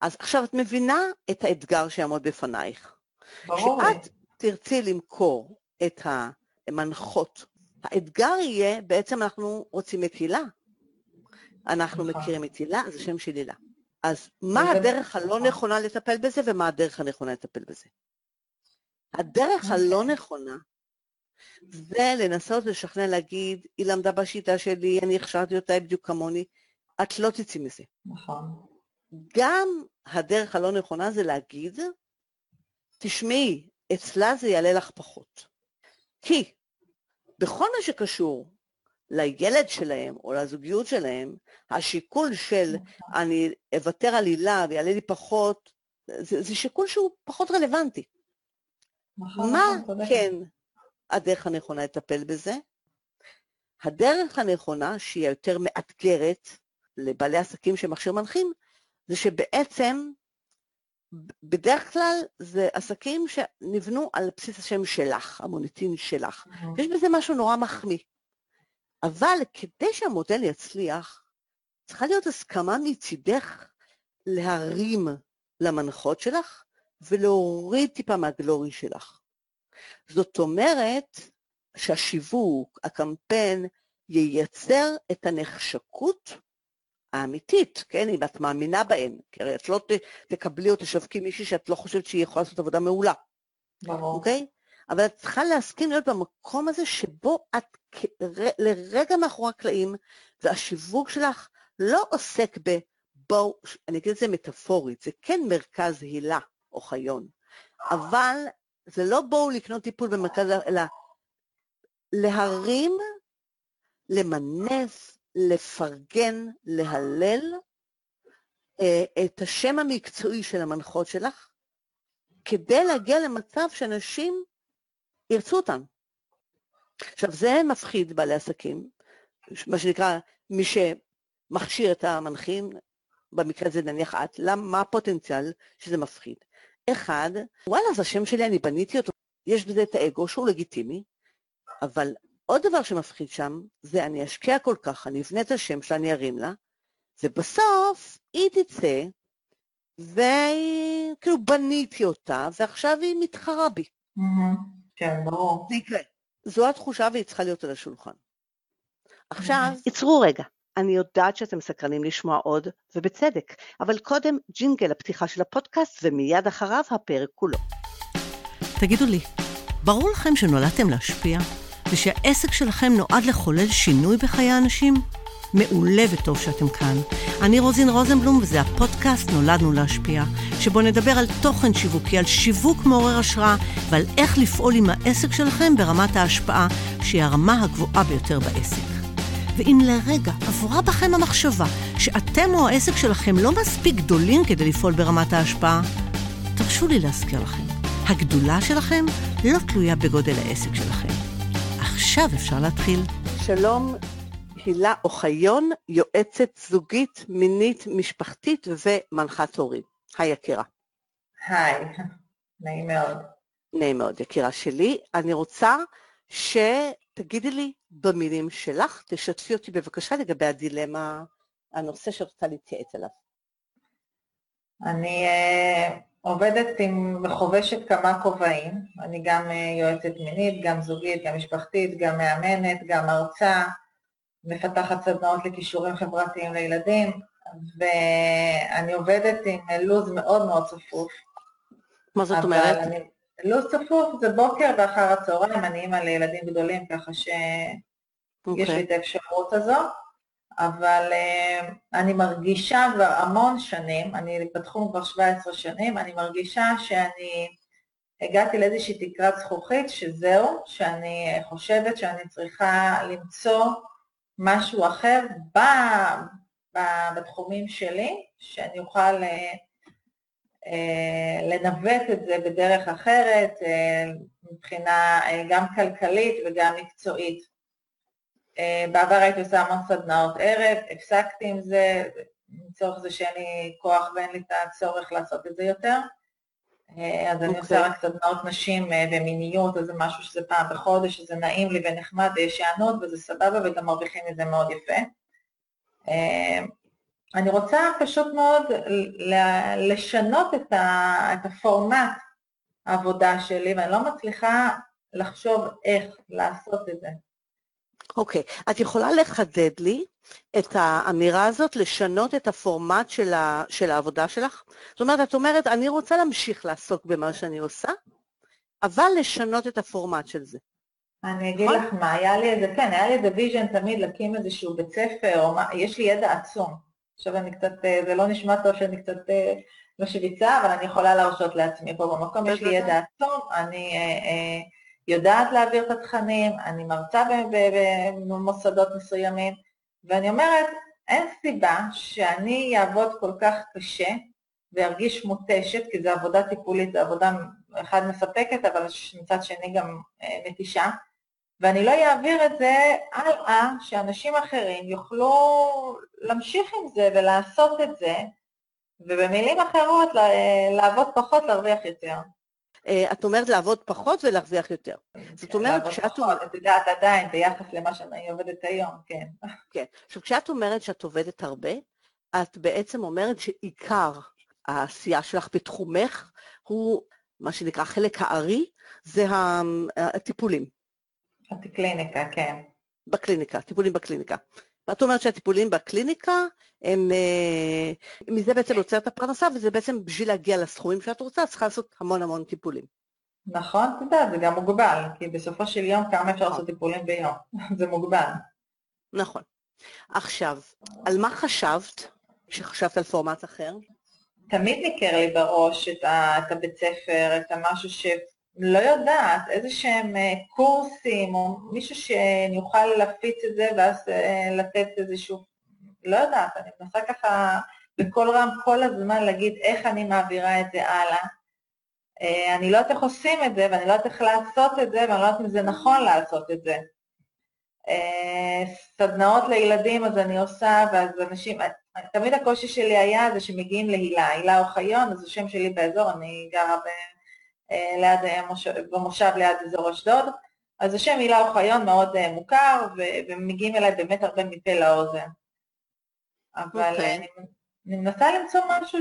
אז עכשיו את מבינה את האתגר שיעמוד בפנייך. ברור לי. כשאת תרצי למכור את המנחות, האתגר יהיה, בעצם אנחנו רוצים את הילה. אנחנו נכון. מכירים את הילה, אז השם של הילה. אז מה וזה- הדרך הלא נכונה לטפל בזה, ומה הדרך הנכונה לטפל בזה? הדרך הלא נכונה, זה לנסות לשכנע להגיד, היא למדה בשיטה שלי, אני הכשרתי אותה בדיוק כמוני, את לא תצאי מזה. נכון. גם הדרך הלא נכונה זה להגיד, תשמעי, אצלה זה יעלה לך פחות. כי בכל מה שקשור לילד שלהם או לזוגיות שלהם, השיקול של אני אוותר על הילה ויעלה לי פחות, זה שיקול שהוא פחות רלוונטי. נכון, מה נכון, צודקת. כן הדרך הנכונה לטפל בזה? הדרך הנכונה, שהיא יותר מאתגרת לבעלי עסקים שמכשיר מנחים, זה שבעצם בדרך כלל זה עסקים שנבנו על בסיס השם שלך, המוניטין שלך. יש בזה משהו נורא מחמיא. אבל כדי שהמודל יצליח, צריכה להיות הסכמה מצידך להרים למנחות שלך ולהוריד טיפה מהגלורי שלך. זאת אומרת שהשיווק, הקמפיין, ייצר את הנחשקות האמיתית, כן? אם את מאמינה בהן, כי הרי את לא תקבלי או תשווקי מישהי שאת לא חושבת שהיא יכולה לעשות עבודה מעולה. ברור. אוקיי? אבל את צריכה להסכים להיות במקום הזה שבו את לרגע מאחורי הקלעים, והשיווק שלך לא עוסק בבואו, אני אגיד את זה מטאפורית, זה כן מרכז הילה או חיון, אבל זה לא בואו לקנות טיפול במרכז, אלא להרים, למנף, לפרגן, להלל את השם המקצועי של המנחות שלך, כדי להגיע למצב שאנשים ירצו אותם. עכשיו זה מפחיד בעלי עסקים, מה שנקרא מי שמכשיר את המנחים, במקרה הזה נניח את, מה הפוטנציאל שזה מפחיד? אחד, וואלה, זה השם שלי, אני בניתי אותו, יש בזה את האגו שהוא לגיטימי, אבל עוד דבר שמפחיד שם, זה אני אשקיע כל כך, אני אבנה את השם שלה, אני ארים לה, ובסוף היא תצא, וכאילו בניתי אותה, ועכשיו היא מתחרה בי. כן, ברור. זה יקרה. זו התחושה והיא צריכה להיות על השולחן. עכשיו, יצרו רגע. אני יודעת שאתם סקרנים לשמוע עוד, ובצדק, אבל קודם ג'ינגל הפתיחה של הפודקאסט, ומיד אחריו הפרק כולו. תגידו לי, ברור לכם שנולדתם להשפיע, ושהעסק שלכם נועד לחולל שינוי בחיי האנשים? מעולה וטוב שאתם כאן. אני רוזין רוזנבלום, וזה הפודקאסט נולדנו להשפיע, שבו נדבר על תוכן שיווקי, על שיווק מעורר השראה, ועל איך לפעול עם העסק שלכם ברמת ההשפעה, שהיא הרמה הגבוהה ביותר בעסק. ואם לרגע עבורה בכם המחשבה שאתם או העסק שלכם לא מספיק גדולים כדי לפעול ברמת ההשפעה, תרשו לי להזכיר לכם, הגדולה שלכם לא תלויה בגודל העסק שלכם. עכשיו אפשר להתחיל. שלום, הילה אוחיון, יועצת זוגית, מינית, משפחתית ומנחת הורים. היי יקירה. היי, נעים מאוד. נעים מאוד יקירה שלי. אני רוצה שתגידי לי במילים שלך, תשתפי אותי בבקשה לגבי הדילמה, הנושא שרצה להתייעץ עליו. אני עובדת וחובשת כמה כובעים, אני גם יועצת מינית, גם זוגית, גם משפחתית, גם מאמנת, גם מרצה, מפתחת סדנאות לכישורים חברתיים לילדים, ואני עובדת עם לוז מאוד מאוד צפוף. מה זאת אומרת? לוז צפוף זה בוקר ואחר הצהריים, אני אימא לילדים גדולים, ככה שיש לי את האפשרות הזו, אבל אני מרגישה כבר המון שנים, אני בתחום כבר 17 שנים, אני מרגישה שאני הגעתי לאיזושהי תקרת זכוכית, שזהו, שאני חושבת שאני צריכה למצוא משהו אחר בתחומים שלי, שאני אוכל לנווט את זה בדרך אחרת, מבחינה גם כלכלית וגם מקצועית. בעבר הייתי עושה המון סדנאות ערב, הפסקתי עם זה, מצורך זה שאין לי כוח ואין לי את הצורך לעשות את זה יותר, אז אני עושה רק סדנאות נשים ומיניות, אז זה משהו שזה פעם בחודש, שזה נעים לי ונחמד ויש שענות וזה סבבה וגם מרוויחים את זה מאוד יפה. אני רוצה פשוט מאוד לשנות את הפורמט העבודה שלי, ואני לא מצליחה לחשוב איך לעשות את זה. אוקיי, את יכולה לחדד לי את האמירה הזאת, לשנות את הפורמט של העבודה שלך? זאת אומרת, את אומרת, אני רוצה להמשיך לעסוק במה שאני עושה, אבל לשנות את הפורמט של זה. אני אגיד לך מה, היה לי איזה ויז'ן תמיד להקים איזשהו בית ספר, או מה, יש לי ידע עצום. עכשיו אני קצת, זה לא נשמע טוב שאני קצת לא שוויצה, אבל אני יכולה להרשות לעצמי פה במקום, יש לי ידע עצום, אני יודעת להעביר את התכנים, אני מרצה במוסדות מסוימים, ואני אומרת, אין סיבה שאני אעבוד כל כך קשה, וירגיש מותשת, כי זו עבודה טיפולית, זו עבודה אחד מספקת, אבל מצד שני גם מתישה, ואני לא אעביר את זה הלאה, שאנשים אחרים יוכלו להמשיך עם זה ולעשות את זה, ובמילים אחרות, לעבוד פחות, להרוויח יותר. את אומרת לעבוד פחות ולהרוויח יותר. זאת אומרת, כשאת אומרת... את יודעת עדיין, ביחס למה שאני עובדת היום, כן. כן. עכשיו, כשאת אומרת שאת עובדת הרבה, את בעצם אומרת שעיקר העשייה שלך בתחומך הוא, מה שנקרא חלק הארי, זה הטיפולים. הקליניקה, כן. בקליניקה, טיפולים בקליניקה. ואת אומרת שהטיפולים בקליניקה, הם, מזה בעצם יוצר את הפרנסה, וזה בעצם בשביל להגיע לסכומים שאת רוצה, צריכה לעשות המון טיפולים. נכון, אתה יודע, זה גם מוגבל, כי בסופו של יום כמה אפשר לעשות טיפולים ביום, זה מוגבל. נכון. עכשיו, על מה חשבת, כשחשבת על פורמט אחר? תמיד ניכר לי בראש את הבית ספר, את המשהו שלא יודעת, איזה שהם קורסים, או מישהו שאני אוכל להפיץ את זה, ואז לתת איזשהו, לא יודעת, אני מנסה ככה בכל רם כל הזמן להגיד איך אני מעבירה את זה הלאה. אני לא יודעת איך עושים את זה, ואני לא יודעת איך לעשות את זה, ואני לא יודעת אם זה נכון לעשות את זה. סדנאות לילדים, אז אני עושה, ואז אנשים, תמיד הקושי שלי היה זה שמגיעים להילה אוחיון, אז השם שלי באזור, אני גרה במושב ליד אזור אשדוד, אז השם הילה אוחיון מאוד מוכר, ומגיעים אליי באמת הרבה מפה לאוזן. אבל אני מנסה למצוא משהו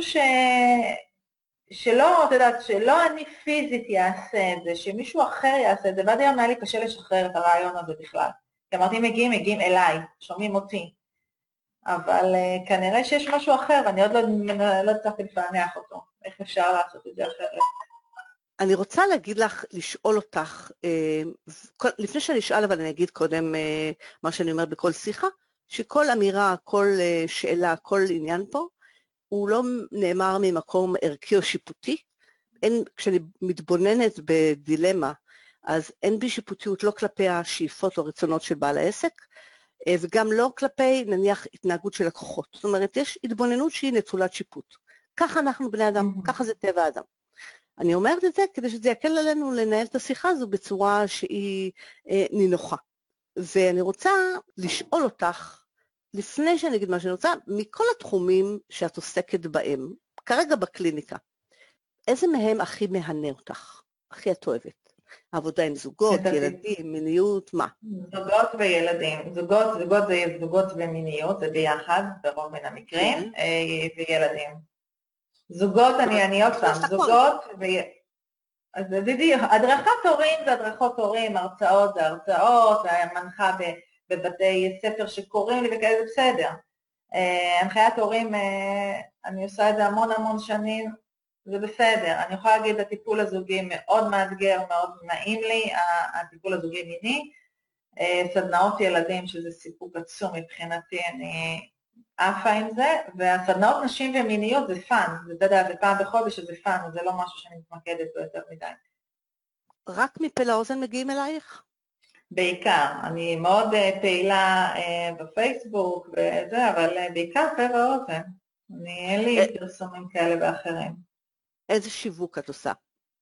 שלא, אתה יודעת, שלא אני פיזית יעשה את זה, שמישהו אחר יעשה את זה, ועד היום היה לי קשה לשחרר את הרעיון הזה בכלל. כי אמרתי, מגיעים אליי, שומעים אותי. אבל כנראה שיש משהו אחר, ואני עוד לא הצלחתי לפענח אותו. איך אפשר לעשות את זה אחרת? אני רוצה לשאול אותך, לפני שאני אשאל, אבל אני אגיד קודם מה שאני אומרת בכל שיחה, שכל אמירה, כל שאלה, כל עניין פה, הוא לא נאמר ממקום ערכי או שיפוטי. כשאני מתבוננת בדילמה, אז אין בי שיפוטיות לא כלפי השאיפות או רצונות של בעל העסק, וגם לא כלפי נניח התנהגות של לקוחות. זאת אומרת, יש התבוננות שהיא נטולת שיפוט. ככה אנחנו בני אדם, ככה זה טבע האדם. אני אומרת את זה כדי שזה יקל עלינו לנהל את השיחה הזו בצורה שהיא נינוחה. ואני רוצה לשאול אותך, לפני שאני אגיד מה שאני רוצה, מכל התחומים שאת עוסקת בהם, כרגע בקליניקה, איזה מהם הכי מהנה אותך? הכי את אוהבת? עבודה עם זוגות, ילדים, מיניות, מה? זוגות וילדים. זוגות זה זוגות ומיניות, זה ביחד, ברוב מן המקרים, וילדים. זוגות, אני עוד פעם, זוגות, אז בדיוק, הדרכת הורים זה הדרכות הורים, הרצאות זה הרצאות, מנחה בבתי ספר שקוראים לי וכאלה, זה בסדר. הנחיית הורים, אני עושה את זה המון שנים, זה בסדר. אני יכולה להגיד, הטיפול הזוגי מאוד מאתגר, מאוד נעים לי, הטיפול הזוגי מיני, סדנאות ילדים, שזה סיפוק עצום מבחינתי, אני עפה עם זה, והסדנאות נשים ומיניות זה פן, זה פעם בחודש שזה פן, זה לא משהו שאני מתמקדת בו יותר מדי. רק מפה לאוזן מגיעים אלייך? בעיקר, אני מאוד פעילה בפייסבוק וזה, אבל בעיקר פה ואוזן. אין לי פרסומים כאלה ואחרים. איזה שיווק את עושה?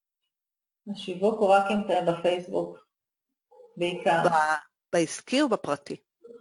השיווק הוא רק בפייסבוק, בעיקר. בעסקי או בפרטי?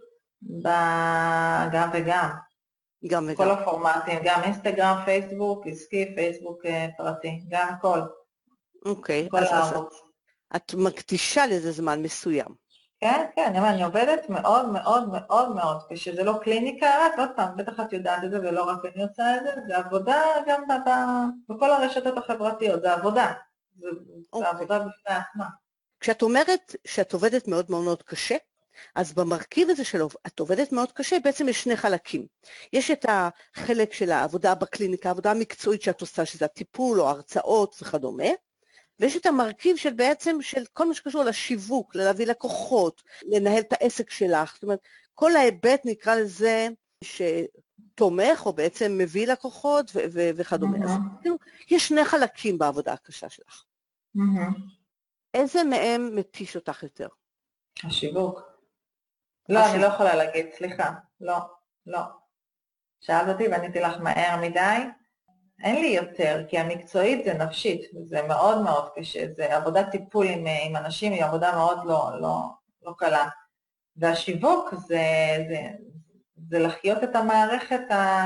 גם וגם. גם וגם. כל הפורמטים, גם אינסטגרם, פייסבוק, עסקי, פייסבוק פרטי, גם הכל. אוקיי, כל הערוץ. את מקדישה לזה זמן מסוים. כן, כן, אני עובדת מאוד מאוד מאוד מאוד, כשזה לא קליניקה, רק עוד פעם, בטח את יודעת את זה, ולא רק אני עושה את זה, זה עבודה גם בכל הרשתות החברתיות, זה עבודה, זה עבודה בפני עצמה. כשאת אומרת שאת עובדת מאוד מאוד מאוד קשה, אז במרכיב הזה שלו, את עובדת מאוד קשה, בעצם יש שני חלקים. יש את החלק של העבודה בקליניקה, העבודה המקצועית שאת עושה, שזה הטיפול או הרצאות וכדומה, ויש את המרכיב של בעצם של כל מה שקשור לשיווק, להביא לקוחות, לנהל את העסק שלך, זאת אומרת, כל ההיבט נקרא לזה שתומך או בעצם מביא לקוחות וכדומה. אז יש שני חלקים בעבודה הקשה שלך. איזה מהם מתיש אותך יותר? השיווק. לא, אני לא יכולה להגיד, סליחה, לא. שאלת אותי ועניתי לך מהר מדי. אין לי יותר, כי המקצועית זה נפשית, זה מאוד מאוד קשה, זה עבודת טיפול עם אנשים, היא עבודה מאוד לא קלה. והשיווק זה לחיות את המערכת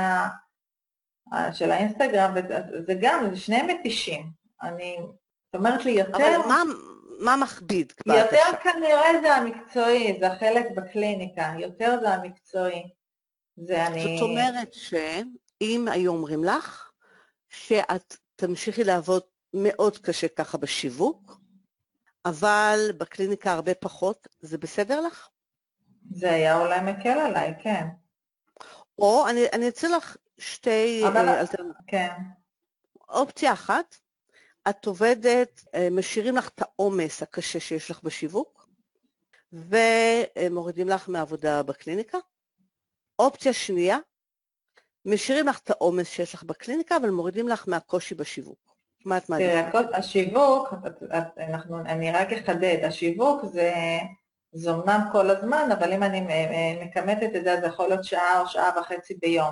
של האינסטגרם, וזה גם, זה שניהם מתישים. זאת אומרת לי יותר... אבל מה מכביד? יותר כנראה זה המקצועי, זה החלק בקליניקה, יותר זה המקצועי. זאת אומרת שאם היו אומרים לך, שאת תמשיכי לעבוד מאוד קשה ככה בשיווק, אבל בקליניקה הרבה פחות, זה בסדר לך? זה היה אולי מקל עליי, כן. או אני אצא לך שתי אלטרנטיבות. כן. אופציה אחת, את עובדת, משאירים לך את העומס הקשה שיש לך בשיווק, ומורידים לך מהעבודה בקליניקה. אופציה שנייה, משאירים לך את העומס שיש לך בקליניקה, אבל מורידים לך מהקושי בשיווק. מה את מעדיפה? השיווק, אני רק אחדד, השיווק זה אומנם כל הזמן, אבל אם אני מקמתת את זה, זה יכול להיות שעה או שעה וחצי ביום.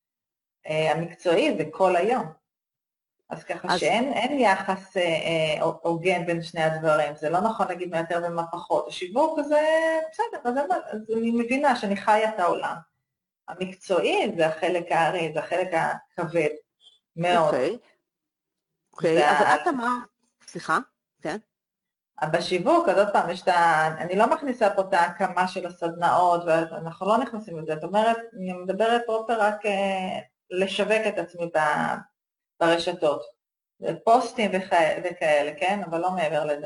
המקצועי זה כל היום. אז ככה שאין יחס הוגן בין שני הדברים, זה לא נכון להגיד מה יותר ומה פחות. השיווק זה בסדר, אז אני מבינה שאני חיה את העולם. המקצועי זה החלק הארי, זה החלק הכבד מאוד. אוקיי, אבל את אמרת, סליחה, כן? בשיווק, אז עוד פעם, אני לא מכניסה פה את ההקמה של הסדנאות, ואנחנו לא נכנסים לזה, זאת אומרת, אני מדברת פרופר רק לשווק את עצמי ברשתות, פוסטים וכאלה, כן? אבל לא מעבר לזה.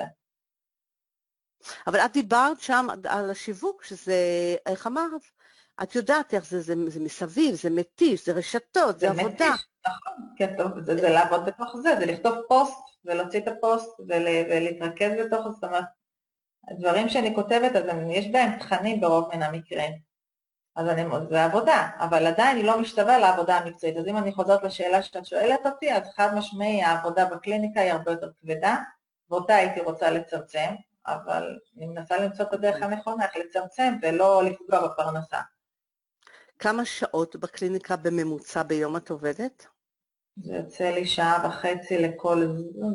אבל את דיברת שם על השיווק, שזה, איך אמרת? את יודעת איך זה מסביב, זה מתיש, זה רשתות, זה עבודה. זה מתיש, נכון, זה לעבוד בתוך זה, זה לכתוב פוסט ולהוציא את הפוסט ולהתרכז בתוך, זאת אומרת, הדברים שאני כותבת, אז יש בהם תכנים ברוב מן המקרים. אז זה עבודה, אבל עדיין היא לא משתווה לעבודה המקצועית. אז אם אני חוזרת לשאלה שאת שואלת אותי, אז חד משמעי העבודה בקליניקה היא הרבה יותר כבדה, ואותה הייתי רוצה לצמצם, אבל אני מנסה למצוא את הדרך הנכונה, איך לצמצם ולא לפגוע בפרנסה. כמה שעות בקליניקה בממוצע ביום את עובדת? זה יוצא לי שעה וחצי לכל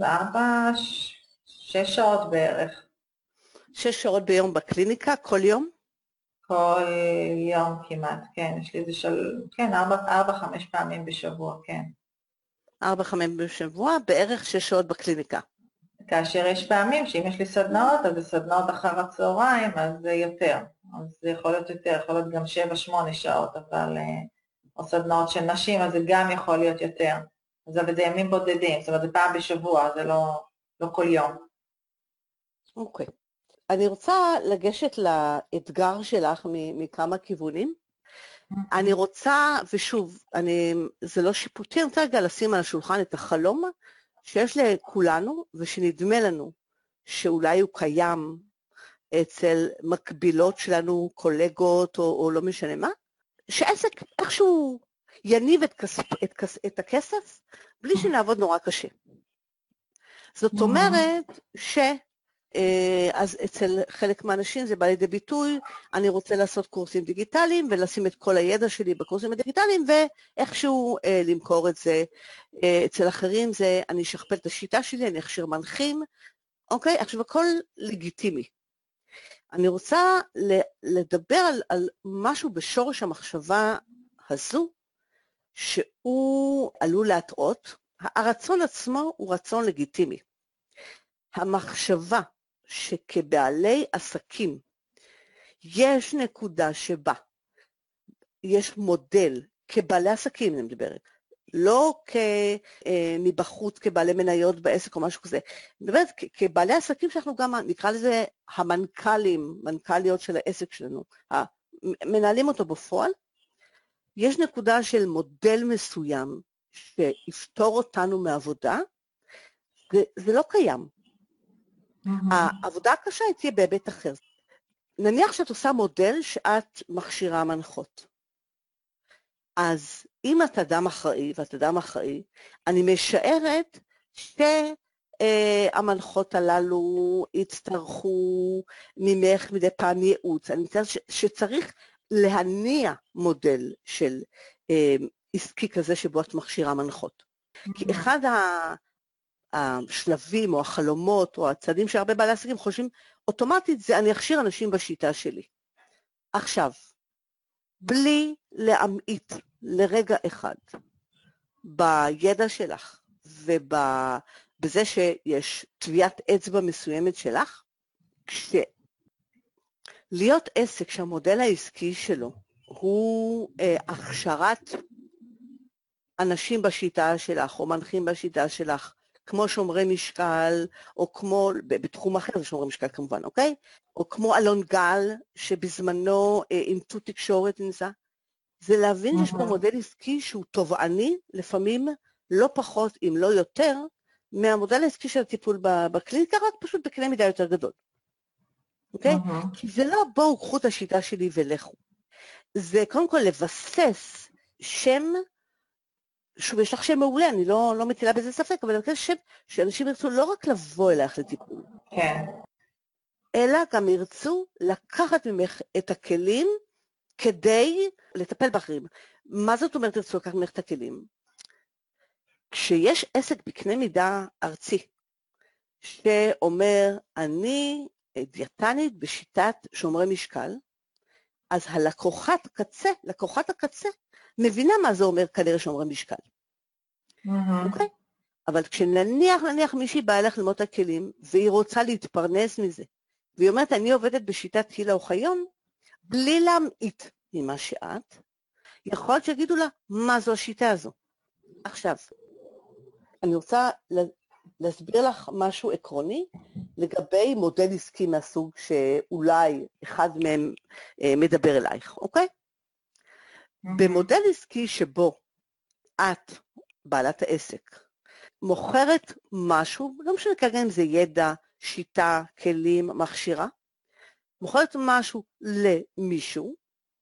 6 שעות בערך. 6 שעות ביום בקליניקה, כל יום? כל יום כמעט, כן. יש לי איזה 4-5 פעמים בשבוע, כן. 4-5 בשבוע, בערך 6 שעות בקליניקה. כאשר יש פעמים שאם יש לי סדנאות, אז זה סדנאות אחר הצהריים, אז זה יותר. אז זה יכול להיות יותר, יכול להיות גם 7-8 שעות, אבל או סדנאות של נשים, אז זה גם יכול להיות יותר. אז זה ימים בודדים, זאת אומרת, זה פעם בשבוע, זה לא כל יום. אוקיי. אני רוצה לגשת לאתגר שלך מכמה כיוונים. אני רוצה, ושוב, זה לא שיפוטי, אני רוצה רגע לשים על השולחן את החלום שיש לכולנו, ושנדמה לנו שאולי הוא קיים אצל מקבילות שלנו, קולגות או לא משנה מה, שעסק איכשהו יניב את הכסף בלי שנעבוד נורא קשה. זאת אומרת אז אצל חלק מהאנשים זה בא לידי ביטוי, אני רוצה לעשות קורסים דיגיטליים ולשים את כל הידע שלי בקורסים הדיגיטליים ואיכשהו למכור את זה. אצל אחרים זה אני אשכפל את השיטה שלי, אני אכשיר מנחים, אוקיי? עכשיו הכל לגיטימי. אני רוצה לדבר על משהו בשורש המחשבה הזו, שהוא עלול להטעות. הרצון עצמו הוא רצון לגיטימי. המחשבה שכבעלי עסקים יש נקודה שבה יש מודל כבעלי עסקים, אני מדברת, לא מבחוץ כבעלי מניות בעסק או משהו כזה, אני מדברת כבעלי עסקים שאנחנו גם נקרא לזה המנכ"לים, מנכ"ליות של העסק שלנו, מנהלים אותו בפועל, יש נקודה של מודל מסוים שיפתור אותנו מעבודה, זה לא קיים. העבודה הקשה תהיה בהיבט אחר. נניח שאת עושה מודל שאת מכשירה מנחות. אז אם את אדם אחראי ואת אדם אחראי, אני משערת שהמנחות הללו יצטרכו ממך מדי פעם ייעוץ. אני מצטערת שצריך להניע מודל של עסקי כזה שבו את מכשירה מנחות. כי אחד השלבים או החלומות או הצעדים שהרבה בעלי עסקים חושבים אוטומטית זה אני אכשיר אנשים בשיטה שלי. עכשיו, בלי להמעיט לרגע אחד בידע שלך ובזה שיש טביעת אצבע מסוימת שלך, להיות עסק שהמודל העסקי שלו הוא הכשרת אנשים בשיטה שלך או מנחים בשיטה שלך, כמו שומרי משקל, או כמו, בתחום אחר זה שומרי משקל כמובן, אוקיי? או כמו אלון גל, שבזמנו אימתו תקשורת נמצא, זה להבין שיש פה מודל עסקי שהוא תובעני, לפעמים לא פחות, אם לא יותר, מהמודל העסקי של הטיפול בקליניקה, רק פשוט בקנה מידה יותר גדול. אוקיי? כי זה לא בואו קחו את השיטה שלי ולכו. זה קודם כל לבסס שם, שוב, יש לך שם מעולה, אני לא מטילה בזה ספק, אבל אני חושב שאנשים ירצו לא רק לבוא אלייך לטיפול, כן. אלא גם ירצו לקחת ממך את הכלים כדי לטפל באחרים. מה זאת אומרת ירצו לקחת ממך את הכלים? כשיש עסק בקנה מידה ארצי, שאומר, אני דיאטנית בשיטת שומרי משקל, אז לקוחת הקצה, מבינה מה זה אומר כנראה שומרי משקל. אוקיי? אבל כשנניח מישהי באה לך ללמוד את הכלים, והיא רוצה להתפרנס מזה, והיא אומרת, אני עובדת בשיטת הילה אוחיון, בלי להמעיט ממה שאת, יכול להיות שיגידו לה, מה זו השיטה הזו? עכשיו, אני רוצה להסביר לך משהו עקרוני, לגבי מודל עסקי מהסוג שאולי אחד מהם מדבר אלייך, אוקיי? במודל עסקי שבו את, בעלת העסק, מוכרת משהו, לא משנה כרגע אם זה ידע, שיטה, כלים, מכשירה, מוכרת משהו למישהו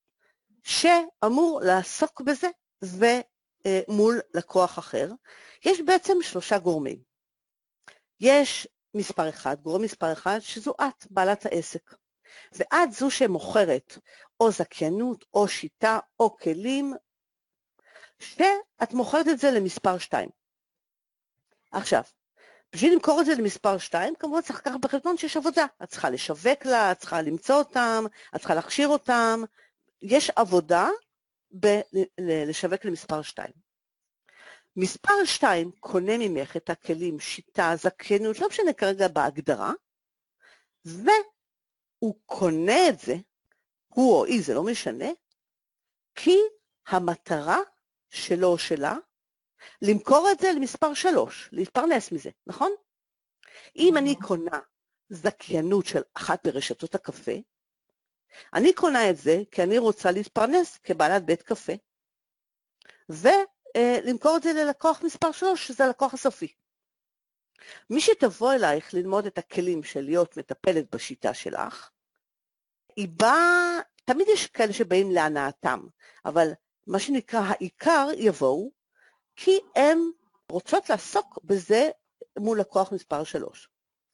שאמור לעסוק בזה ומול לקוח אחר. יש בעצם 3 גורמים. יש מספר אחד, גורם מספר אחד, שזו את, בעלת העסק. ואת זו שמוכרת או זכיינות, או שיטה, או כלים, שאת מוכרת את זה למספר 2. עכשיו, בשביל למכור את זה למספר 2, כמובן צריך לקחת בחשבון שיש עבודה. את צריכה לשווק לה, את צריכה למצוא אותם, את צריכה להכשיר אותם. יש עבודה לשווק למספר 2. מספר 2 קונה ממך את הכלים, שיטה, זכיינות, לא משנה כרגע בהגדרה, והוא קונה את זה, הוא או היא, זה לא משנה, כי המטרה שלו או שלה, למכור את זה למספר 3, להתפרנס מזה, נכון? אם אני קונה זכיינות של אחת ברשתות הקפה, אני קונה את זה כי אני רוצה להתפרנס כבעלת בית קפה, ולמכור את זה ללקוח מספר 3, שזה הלקוח הסופי. מי שתבוא אלייך ללמוד את הכלים של להיות מטפלת בשיטה שלך, היא באה, תמיד יש כאלה שבאים להנאתם, אבל מה שנקרא העיקר יבואו, כי הן רוצות לעסוק בזה מול לקוח מספר 3.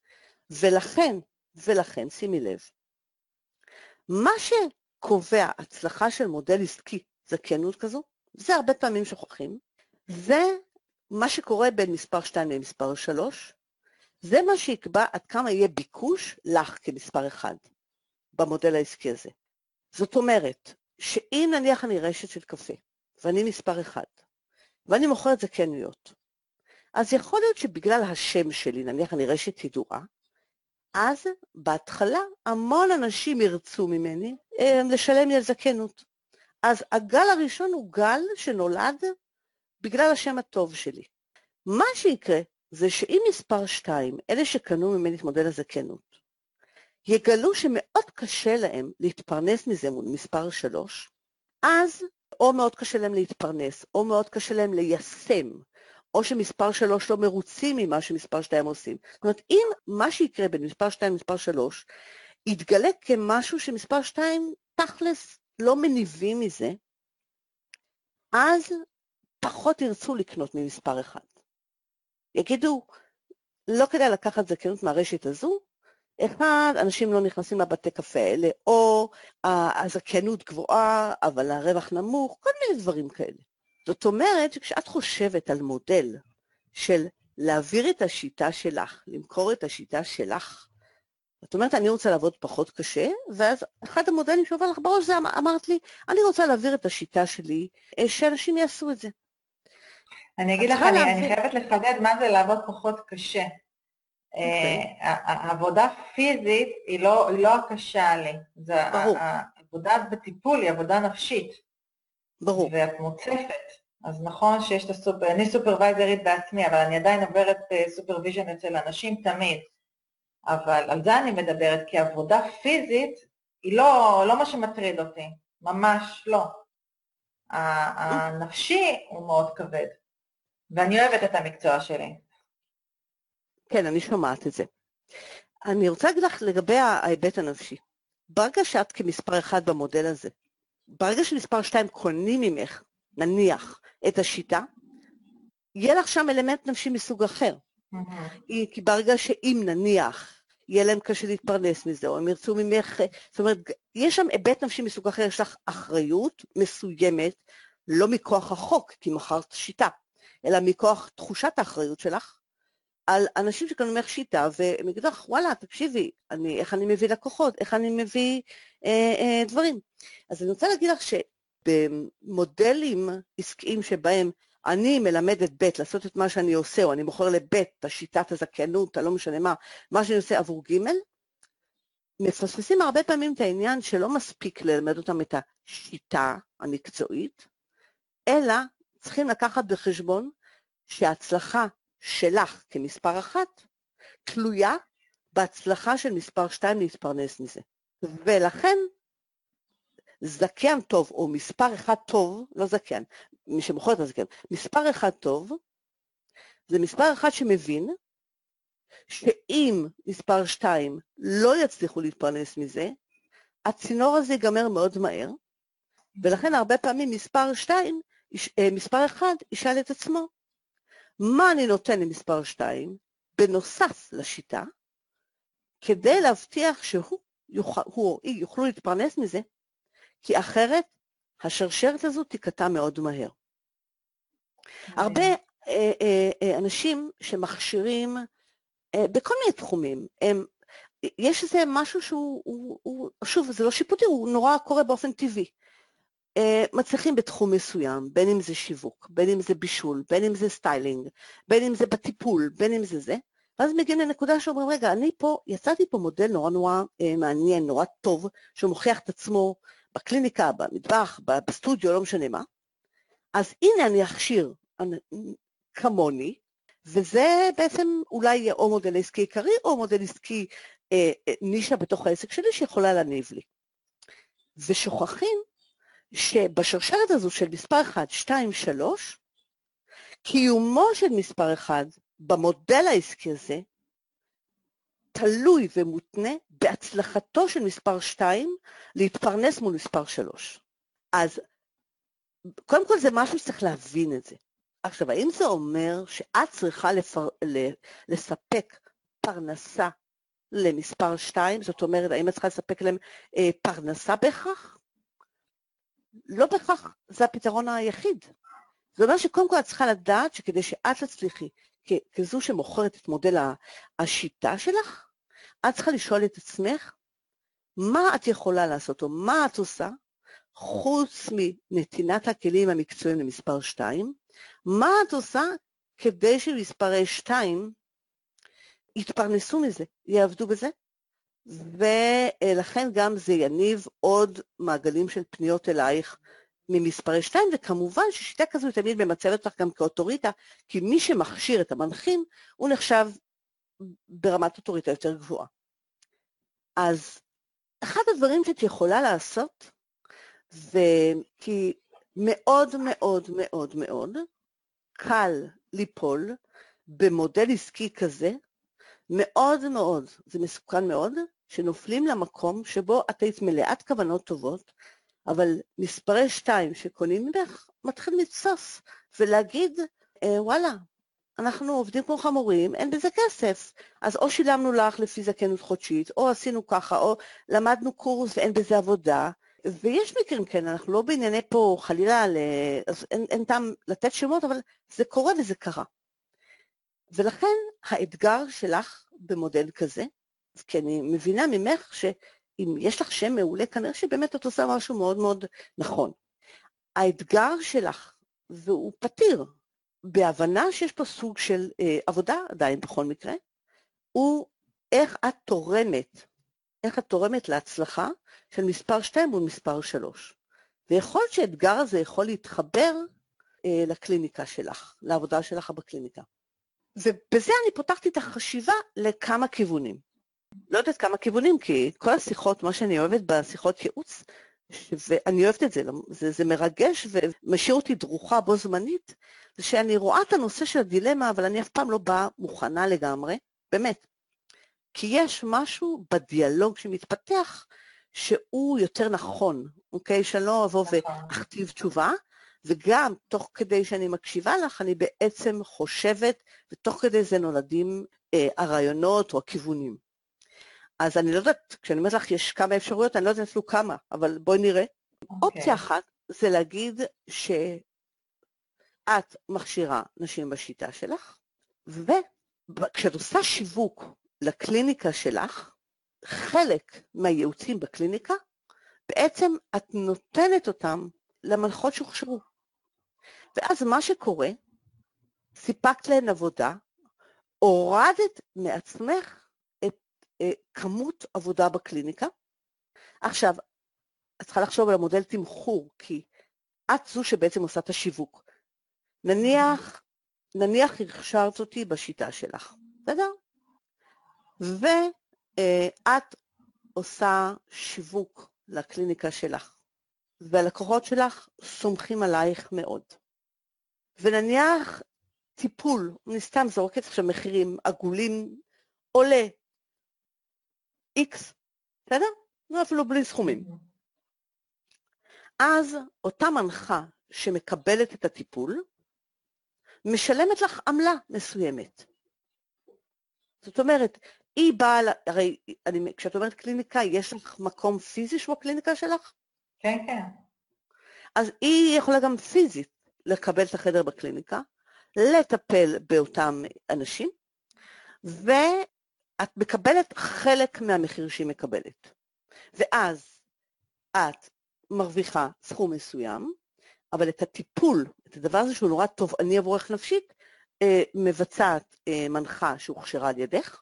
ולכן, שימי לב, מה שקובע הצלחה של מודל עסקי, זכיינות כזו, זה הרבה פעמים שוכחים, זה מה שקורה בין מספר 2 למספר 3, זה מה שיקבע עד כמה יהיה ביקוש לך כמספר 1 במודל העסקי הזה. זאת אומרת, שאם נניח אני רשת של קפה, ואני מספר 1, ואני מוכרת זכיינויות, אז יכול להיות שבגלל השם שלי, נניח אני רשת ידועה, אז בהתחלה המון אנשים ירצו ממני לשלם לי על זקנות. אז הגל הראשון הוא גל שנולד בגלל השם הטוב שלי. מה שיקרה זה שאם מספר 2, אלה שקנו ממני את מודל הזקנות, יגלו שמאוד קשה להם להתפרנס מזה מול מספר 3, אז או מאוד קשה להם להתפרנס, או מאוד קשה להם ליישם, או שמספר 3 לא מרוצים ממה שמספר 2 עושים. זאת אומרת, אם מה שיקרה בין מספר 2 למספר 3, יתגלה כמשהו שמספר 2 תכלס לא מניבים מזה, אז פחות ירצו לקנות ממספר 1. יגידו, לא כדאי לקחת זקנות מהרשת הזו, אחד, אנשים לא נכנסים לבתי קפה האלה, או הזקנות גבוהה, אבל הרווח נמוך, כל מיני דברים כאלה. זאת אומרת, שכשאת חושבת על מודל של להעביר את השיטה שלך, למכור את השיטה שלך, זאת אומרת, אני רוצה לעבוד פחות קשה, ואז אחד המודלים שעובר לך בראש זה אמרת לי, אני רוצה להעביר את השיטה שלי, שאנשים יעשו את זה. אני אגיד לך, אני חייבת לחדד מה זה לעבוד פחות קשה. העבודה פיזית היא לא הקשה לי, העבודה בטיפול היא עבודה נפשית. ברור. ואת מוצפת, אז נכון שיש את אני סופרוויזרית בעצמי, אבל אני עדיין עוברת סופרוויז'ן אצל אנשים תמיד, אבל על זה אני מדברת, כי עבודה פיזית היא לא מה שמטריד אותי, ממש לא. הנפשי הוא מאוד כבד, ואני אוהבת את המקצוע שלי. כן, אני שומעת את זה. אני רוצה להגיד לך לגבי ההיבט הנפשי. ברגע שאת כמספר 1 במודל הזה, ברגע שמספר 2 קונים ממך, נניח, את השיטה, יהיה לך שם אלמנט נפשי מסוג אחר. כי ברגע שאם נניח, יהיה להם קשה להתפרנס מזה, או הם ירצו ממך, זאת אומרת, יש שם היבט נפשי מסוג אחר, יש לך אחריות מסוימת, לא מכוח החוק, כי מכרת שיטה, אלא מכוח תחושת האחריות שלך, על אנשים שקנו ממך שיטה, והם יגידו לך, וואלה, תקשיבי, איך אני מביא לקוחות, איך אני מביא דברים. אז אני רוצה להגיד לך שבמודלים עסקיים שבהם אני מלמדת ב' לעשות את מה שאני עושה, או אני מוכר לב' בשיטת הזקנות, לא משנה מה שאני עושה עבור ג', מפספסים הרבה פעמים את העניין שלא מספיק ללמד אותם את השיטה המקצועית, אלא צריכים לקחת בחשבון שההצלחה שלך כמספר 1 תלויה בהצלחה של מספר 2 להתפרנס מזה. ולכן זכיין טוב או מספר 1 טוב, לא זכיין, מי שמוכר את הזכיין, מספר 1 טוב זה מספר 1 שמבין שאם מספר 2 לא יצליחו להתפרנס מזה, הצינור הזה ייגמר מאוד מהר, ולכן הרבה פעמים מספר 1 ישאל את עצמו, מה אני נותן למספר 2 בנוסף לשיטה, כדי להבטיח שהוא או היא יוכלו להתפרנס מזה, כי אחרת השרשרת הזו תיקטע מאוד מהר. הרבה אנשים שמכשירים בכל מיני תחומים, יש איזה משהו שהוא, שוב, זה לא שיפוטי, הוא נורא קורה באופן טבעי. מצליחים בתחום מסוים, בין אם זה שיווק, בין אם זה בישול, בין אם זה סטיילינג, בין אם זה בטיפול, בין אם זה זה, ואז מגיעים לנקודה שאומרים, רגע, יצאתי פה מודל נורא מעניין, נורא טוב, שמוכיח את עצמו בקליניקה, במטבח, בסטודיו, לא משנה מה, אז הנה אני אכשיר כמוני, וזה בעצם אולי יהיה או מודל עסקי עיקרי, או מודל עסקי נישה בתוך העסק שלי, שיכולה להניב לי. ושוכחים, שבשרשרת הזו של מספר 1, 2, 3, קיומו של מספר 1 במודל העסקי הזה, תלוי ומותנה בהצלחתו של מספר 2 להתפרנס מול מספר 3. אז קודם כל זה משהו שצריך להבין את זה. עכשיו, האם זה אומר שאת צריכה לספק פרנסה למספר 2? זאת אומרת, האם את צריכה לספק להם פרנסה בהכרח? לא בהכרח זה הפתרון היחיד. זאת אומרת שקודם כל את צריכה לדעת שכדי שאת תצליחי כזו שמוכרת את מודל השיטה שלך, את צריכה לשאול את עצמך, מה את יכולה לעשות או מה את עושה, חוץ מנתינת הכלים המקצועיים למספר 2, מה את עושה כדי שמספרי 2 יתפרנסו מזה, יעבדו בזה, ולכן גם זה יניב עוד מעגלים של פניות אלייך ממספרי 2, וכמובן ששיטה כזו תמיד ממצבת אותך גם כאוטוריטה, כי מי שמכשיר את המנחים הוא נחשב ברמת אוטוריטה יותר גבוהה. אז אחד הדברים שאת יכולה לעשות, וכי מאוד מאוד מאוד מאוד קל ליפול במודל עסקי כזה, מאוד מאוד, זה מסוכן מאוד, שנופלים למקום שבו את היית מלאת כוונות טובות, אבל מספרי 2 שקונים ממך מתחיל לתסוס ולהגיד, וואלה, אנחנו עובדים כמו חמורים, אין בזה כסף, אז או שילמנו לך לפי זכנות חודשית, או עשינו ככה, או למדנו קורס ואין בזה עבודה, ויש מקרים כן, אנחנו לא בענייני פה חלילה, אז אין טעם לתת שמות, אבל זה קורה וזה קרה. ולכן האתגר שלך במודל כזה, כי אני מבינה ממך שאם יש לך שם מעולה, כנראה שבאמת את עושה משהו מאוד מאוד נכון. האתגר שלך, והוא פתיר, בהבנה שיש פה סוג של עבודה עדיין בכל מקרה, הוא איך את תורמת להצלחה של מספר 2 מול מספר 3. ויכול שהאתגר הזה יכול להתחבר לקליניקה שלך, לעבודה שלך בקליניקה. ובזה אני פותחתי את החשיבה לכמה כיוונים. לא יודעת כמה כיוונים, כי כל השיחות, מה שאני אוהבת בשיחות ייעוץ, ואני אוהבת את זה, זה מרגש ומשאיר אותי דרוכה בו זמנית, זה שאני רואה את הנושא של הדילמה, אבל אני אף פעם לא באה מוכנה לגמרי, באמת. כי יש משהו בדיאלוג שמתפתח, שהוא יותר נכון, אוקיי? שאני לא אבוא ואכתיב תשובה, וגם תוך כדי שאני מקשיבה לך, אני בעצם חושבת, ותוך כדי זה נולדים הרעיונות או הכיוונים. אז אני לא יודעת, כשאני אומרת לך יש כמה אפשרויות, אני לא יודעת אפילו כמה, אבל בואי נראה. אופציה אחת זה להגיד שאת מכשירה נשים בשיטה שלך, וכשאת עושה שיווק לקליניקה שלך, חלק מהייעוצים בקליניקה, בעצם את נותנת אותם למנחות שהוכשרו. ואז מה שקורה, סיפקת להן עבודה, הורדת מעצמך את כמות עבודה בקליניקה. עכשיו, את צריכה לחשוב על המודל תמחור, כי את זו שבעצם עושה את השיווק. נניח הכשרת אותי בשיטה שלך, בסדר? ואת עושה שיווק לקליניקה שלך, והלקוחות שלך סומכים עלייך מאוד. ונניח טיפול, אני סתם זורקת עכשיו מחירים עגולים, עולה X, בסדר? לא אפילו בלי סכומים. אז אותה מנחה שמקבלת את הטיפול, משלמת לך עמלה מסוימת. זאת אומרת, היא באה, הרי כשאת אומרת קליניקה, יש לך מקום פיזי שהוא הקליניקה שלך? כן, כן. אז היא יכולה גם פיזית לקבל את החדר בקליניקה, לטפל באותם אנשים, ואת מקבלת חלק מהמחיר שהיא מקבלת. ואז את מרוויחה סכום מסוים, אבל את הטיפול, את הדבר הזה שהוא נורא תובעני עבורך נפשית, מבצעת מנחה שהוכשרה על ידך,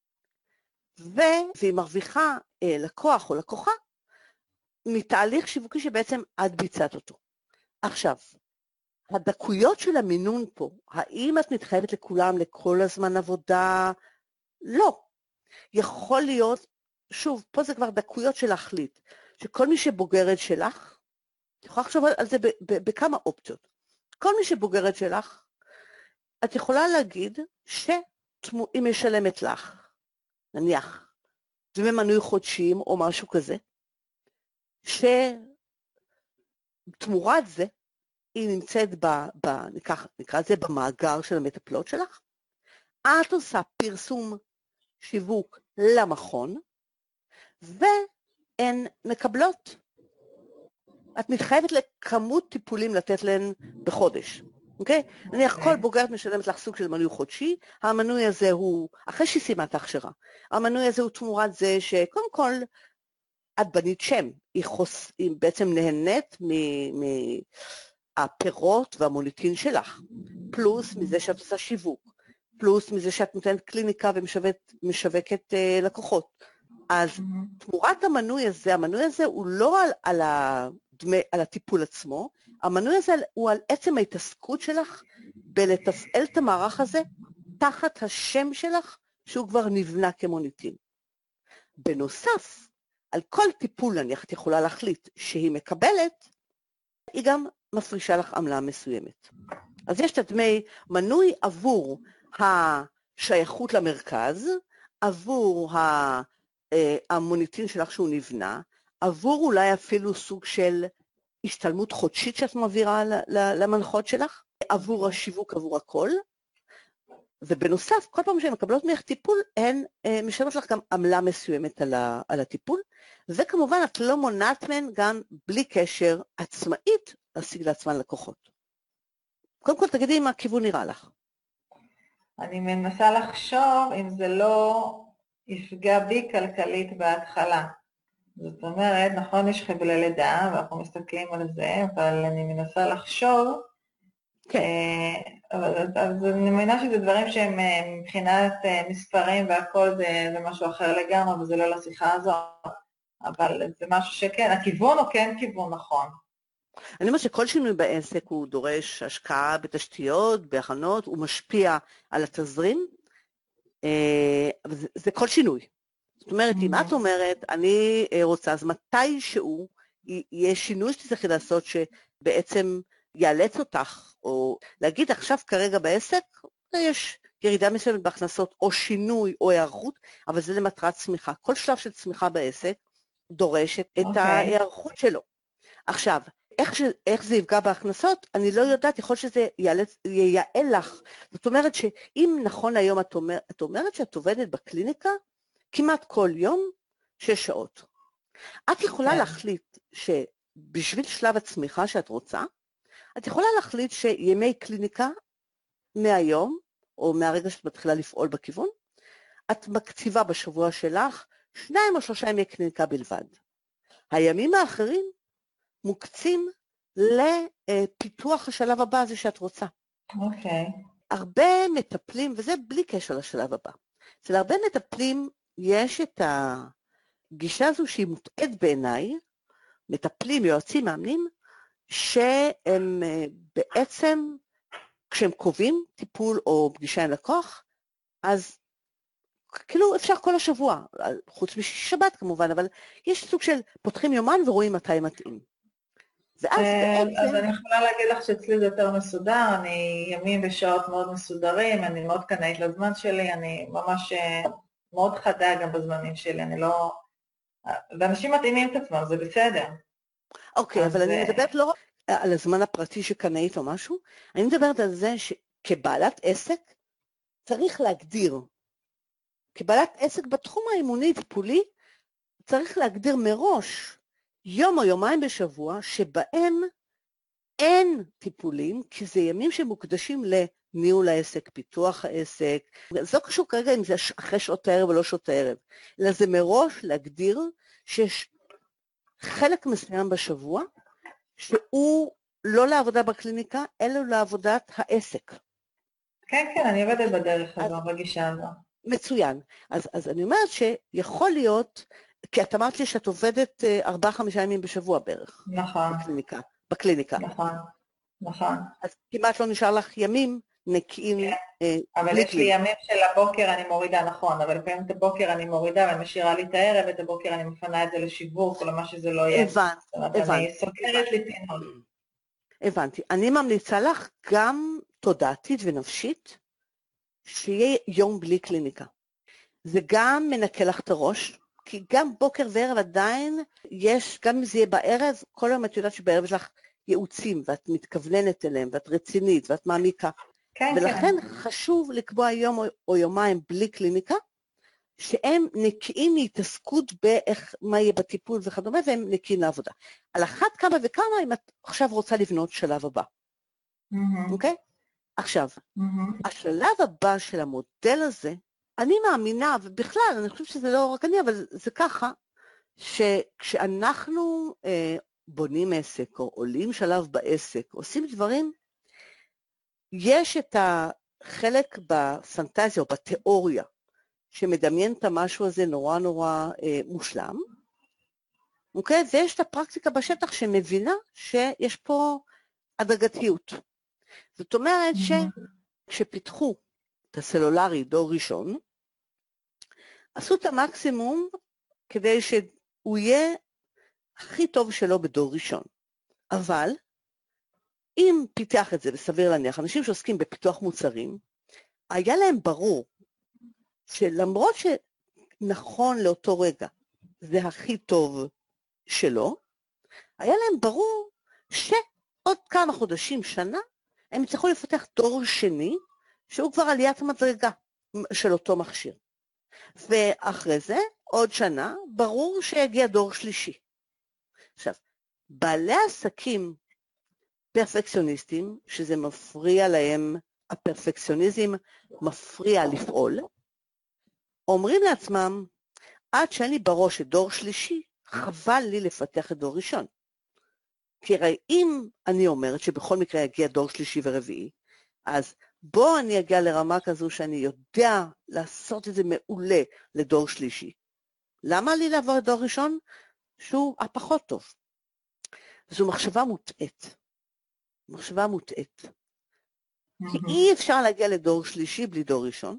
והיא מרוויחה לקוח או לקוחה, מתהליך שיווקי שבעצם את ביצעת אותו. עכשיו, הדקויות של המינון פה, האם את מתחייבת לכולם לכל הזמן עבודה? לא. יכול להיות, שוב, פה זה כבר דקויות של להחליט, שכל מי שבוגרת שלך, את יכולה לחשוב על זה בכמה אופציות. כל מי שבוגרת שלך, את יכולה להגיד שהיא משלמת לך, נניח, דמי מנוי חודשיים או משהו כזה, שתמורת זה, היא נמצאת נקרא את זה במאגר של המטפלות שלך, את עושה פרסום שיווק למכון, והן מקבלות. את מתחייבת לכמות טיפולים לתת להן בחודש, אוקיי? נניח כל בוגרת משלמת לך סוג של מנוי חודשי, המנוי הזה הוא, אחרי שהיא סיימה את ההכשרה, המנוי הזה הוא תמורת זה שקודם כל, את בנית שם, היא בעצם נהנית מהפירות והמוניטין שלך, פלוס מזה שאת עושה שיווק, פלוס מזה שאת נותנת קליניקה ומשווקת לקוחות. אז תמורת המנוי הזה הוא לא על הטיפול עצמו, המנוי הזה הוא על עצם ההתעסקות שלך בלתפעל את המערך הזה תחת השם שלך שהוא כבר נבנה כמוניטין. בנוסף, על כל טיפול נניח את יכולה להחליט שהיא מקבלת, היא גם מפרישה לך עמלה מסוימת. אז יש את הדמי מנוי עבור השייכות למרכז, עבור המוניטין שלך שהוא נבנה, עבור אולי אפילו סוג של השתלמות חודשית שאת מעבירה למנחות שלך, עבור השיווק, עבור הכל, ובנוסף, כל פעם שהן מקבלות ממך טיפול, הן משלמות לך גם עמלה מסוימת על הטיפול, וכמובן את לא מונעת מהן גם בלי קשר עצמאית להשיג לעצמן לקוחות. קודם כל תגידי אם הכיוון נראה לך. אני מנסה לחשוב אם זה לא יפגע בי כלכלית בהתחלה. זאת אומרת, נכון, יש חבלי לידה, ואנחנו מסתכלים על זה, אבל אני מנסה לחשוב, כן. אז אני מאמינה שזה דברים שהם מבחינת מספרים והכל זה משהו אחר לגמרי, וזה לא לשיחה הזו, אבל זה משהו שכן, הכיוון הוא כן כיוון נכון. אני אומרת שכל שינוי בעסק הוא דורש השקעה בתשתיות, בהכנות, הוא משפיע על התזרים, זה כל שינוי. זאת אומרת, אם את אומרת, אני רוצה, אז מתישהו יהיה שינוי שתצטרכי לעשות שבעצם יאלץ אותך, או להגיד עכשיו כרגע בעסק, יש ירידה מסוימת בהכנסות, או שינוי או הערכות, אבל זה למטרת צמיחה. כל שלב של צמיחה בעסק דורש את ההערכות שלו. עכשיו, איך זה יפגע בהכנסות, אני לא יודעת, יכול שזה ייעל לך. זאת אומרת שאם נכון היום את אומרת שאת עובדת בקליניקה, כמעט כל יום 6 שעות. את יכולה להחליט שבשביל שלב הצמיחה שאת רוצה, את יכולה להחליט שימי קליניקה מהיום, או מהרגע שאת מתחילה לפעול בכיוון, את מקציבה בשבוע שלך 2 או 3 ימי קליניקה בלבד. הימים האחרים מוקצים לפיתוח השלב הבא הזה שאת רוצה. אוקיי. הרבה מטפלים, וזה בלי קשר לשלב הבא, אצל הרבה מטפלים יש את הגישה הזו שהיא מוטעית בעיניי, מטפלים, יועצים, מאמנים, שהם בעצם, כשהם קובעים טיפול או פגישה עם לקוח, אז כאילו אפשר כל השבוע, חוץ משבת כמובן, אבל יש סוג של פותחים יומן ורואים מתי מתאים. אז אני יכולה להגיד לך שאצלי זה יותר מסודר, אני ימים ושעות מאוד מסודרים, אני מאוד קנאית לזמן שלי, אני ממש מאוד חדה גם בזמנים שלי, אני לא... ואנשים מתאימים את עצמם, זה בסדר. אוקיי, אבל אני מדברת לא על הזמן הפרטי שקנאית או משהו, אני מדברת על זה שכבעלת עסק צריך להגדיר, כבעלת עסק בתחום האימוני טיפולי, צריך להגדיר מראש יום או יומיים בשבוע שבהם אין טיפולים, כי זה ימים שמוקדשים לניהול העסק, פיתוח העסק, זה לא קשור כרגע אם זה אחרי שעות הערב או לא שעות הערב, אלא זה מראש להגדיר שיש חלק מסוים בשבוע, שהוא לא לעבודה בקליניקה, אלא לעבודת העסק. כן, כן, אני עובדת בדרך הזו, בגישה הזו. מצוין. אז אני אומרת שיכול להיות, כי את אמרת לי שאת עובדת 4-5 ימים בשבוע בערך. נכון. בקליניקה. נכון. אז כמעט לא נשאר לך ימים נקיים. כן. אבל יש לי ימים של הבוקר אני מורידה, נכון, אבל לפעמים את הבוקר אני מורידה ואני משאירה לי את הערב, את הבוקר אני מפנה את זה לשיווק או למה שזה לא יהיה. הבנתי. אני סוגרת לי פינות. הבנתי. אני ממליצה לך גם תודעתית ונפשית, שיהיה יום בלי קליניקה. זה גם מנקה לך את הראש, כי גם בוקר וערב עדיין יש, גם אם זה יהיה בערב, כל יום את יודעת שבערב יש לך ייעוצים, ואת מתכווננת אליהם, ואת רצינית, ואת מעמיקה. כן, ולכן כן. חשוב לקבוע יום או יומיים בלי קליניקה, שהם נקיים להתעסקות מה יהיה בטיפול וכדומה, והם נקיים לעבודה. על אחת כמה וכמה, אם את עכשיו רוצה לבנות שלב הבא. אוקיי? עכשיו, השלב הבא של המודל הזה, אני מאמינה, ובכלל, אני חושבת שזה לא רק אני, אבל זה ככה, שכשאנחנו בונים עסק, או עולים שלב בעסק, עושים דברים, יש את החלק בפנטזיה, או בתיאוריה, שמדמיין את המשהו הזה נורא נורא מושלם, אוקיי? ויש את הפרקטיקה בשטח שמבינה שיש פה הדרגתיות. זאת אומרת שכשפיתחו את הסלולרי דור ראשון, עשו את המקסימום כדי שהוא יהיה הכי טוב שלו בדור ראשון. אבל אם פיתח את זה, וסביר להניח, אנשים שעוסקים בפיתוח מוצרים, היה להם ברור שלמרות שנכון לאותו רגע זה הכי טוב שלו, היה להם ברור שעוד כמה חודשים, שנה, הם יצטרכו לפתח דור שני, שהוא כבר עליית המדרגה של אותו מכשיר. ואחרי זה, עוד שנה, ברור שיגיע דור שלישי. עכשיו, בעלי עסקים פרפקציוניסטים, שזה מפריע להם, הפרפקציוניזם מפריע לפעול, אומרים לעצמם, עד שאני בראש את דור שלישי, חבל לי לפתח את דור ראשון. כי הרי אם אני אומרת שבכל מקרה יגיע דור שלישי ורביעי, אז בוא אני אגיע לרמה כזו שאני יודע לעשות את זה מעולה לדור שלישי. למה לי לעבור את דור ראשון? שהוא הפחות טוב. זו מחשבה מוטעית. מחשבה מוטעית. כי אי אפשר להגיע לדור שלישי בלי דור ראשון,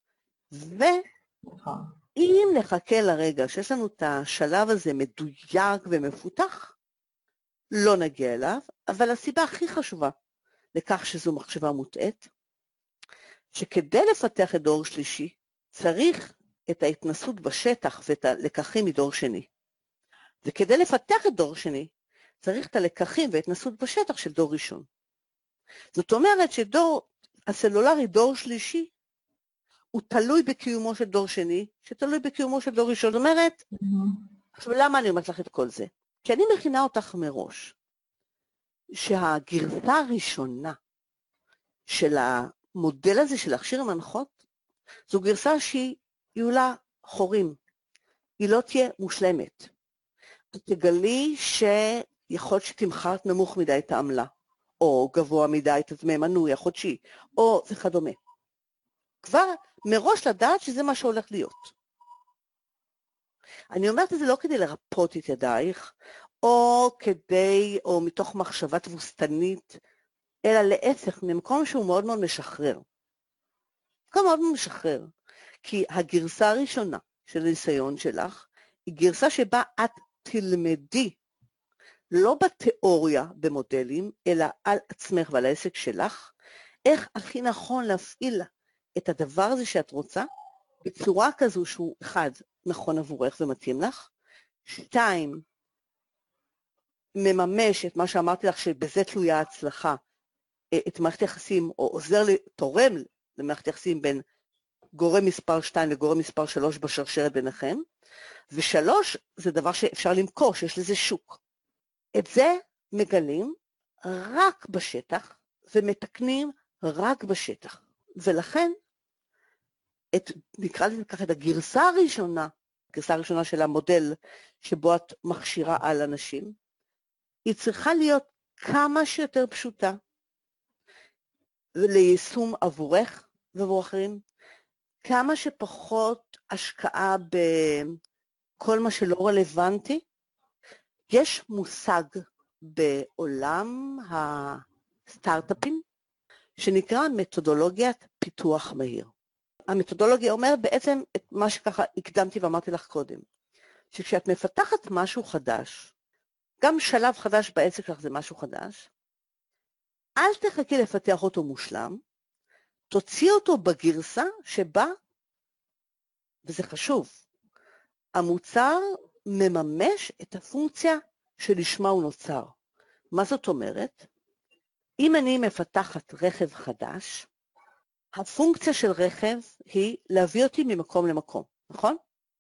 ואם נחכה לרגע שיש לנו את השלב הזה מדויק ומפותח, לא נגיע אליו, אבל הסיבה הכי חשובה לכך שזו מחשבה מוטעית, שכדי לפתח את דור שלישי, צריך את ההתנסות בשטח ואת הלקחים מדור שני. וכדי לפתח את דור שני, צריך את הלקחים וההתנסות בשטח של דור ראשון. זאת אומרת שדור, הסלולרי דור שלישי, הוא תלוי בקיומו של דור שני, שתלוי בקיומו של דור ראשון. זאת אומרת, עכשיו למה אני אומרת לך את כל זה? כי אני מכינה אותך מראש, שהגרסה הראשונה של המודל הזה של להכשיר מנחות, זו גרסה שהיא לה חורים, היא לא תהיה מושלמת. את תגלי שיכול שתמחרת נמוך מדי את העמלה, או גבוה מדי את הדמי מנוי החודשי, או וכדומה. כבר מראש לדעת שזה מה שהולך להיות. אני אומרת את זה לא כדי לרפות את ידייך, או מתוך מחשבה תבוסתנית, אלא להפך, ממקום שהוא מאוד מאוד משחרר. מקום מאוד מאוד משחרר, כי הגרסה הראשונה של הניסיון שלך, היא גרסה שבה את תלמדי, לא בתיאוריה במודלים, אלא על עצמך ועל העסק שלך, איך הכי נכון להפעיל את הדבר הזה שאת רוצה, בצורה כזו שהוא אחד, נכון עבורך ומתאים לך, 2, מממש את מה שאמרתי לך שבזה תלויה ההצלחה, את מערכת יחסים, או עוזר, תורם למערכת יחסים בין גורם מספר 2 לגורם מספר 3 בשרשרת ביניכם, ו3 זה דבר שאפשר למכור, שיש לזה שוק. את זה מגלים רק בשטח, ומתקנים רק בשטח. ולכן, נקרא לזה ככה, את הגרסה הראשונה של המודל שבו את מכשירה על אנשים, היא צריכה להיות כמה שיותר פשוטה ליישום עבורך ועבור אחרים, כמה שפחות השקעה בכל מה שלא רלוונטי. יש מושג בעולם הסטארט-אפים שנקרא מתודולוגיית פיתוח מהיר. המתודולוגיה אומרת בעצם את מה שככה הקדמתי ואמרתי לך קודם, שכשאת מפתחת משהו חדש, גם שלב חדש בעסק שלך זה משהו חדש, אל תחכי לפתח אותו מושלם, תוציא אותו בגרסה שבה, וזה חשוב, המוצר מממש את הפונקציה שלשמה הוא נוצר. מה זאת אומרת? אם אני מפתחת רכב חדש, הפונקציה של רכב היא להביא אותי ממקום למקום, נכון?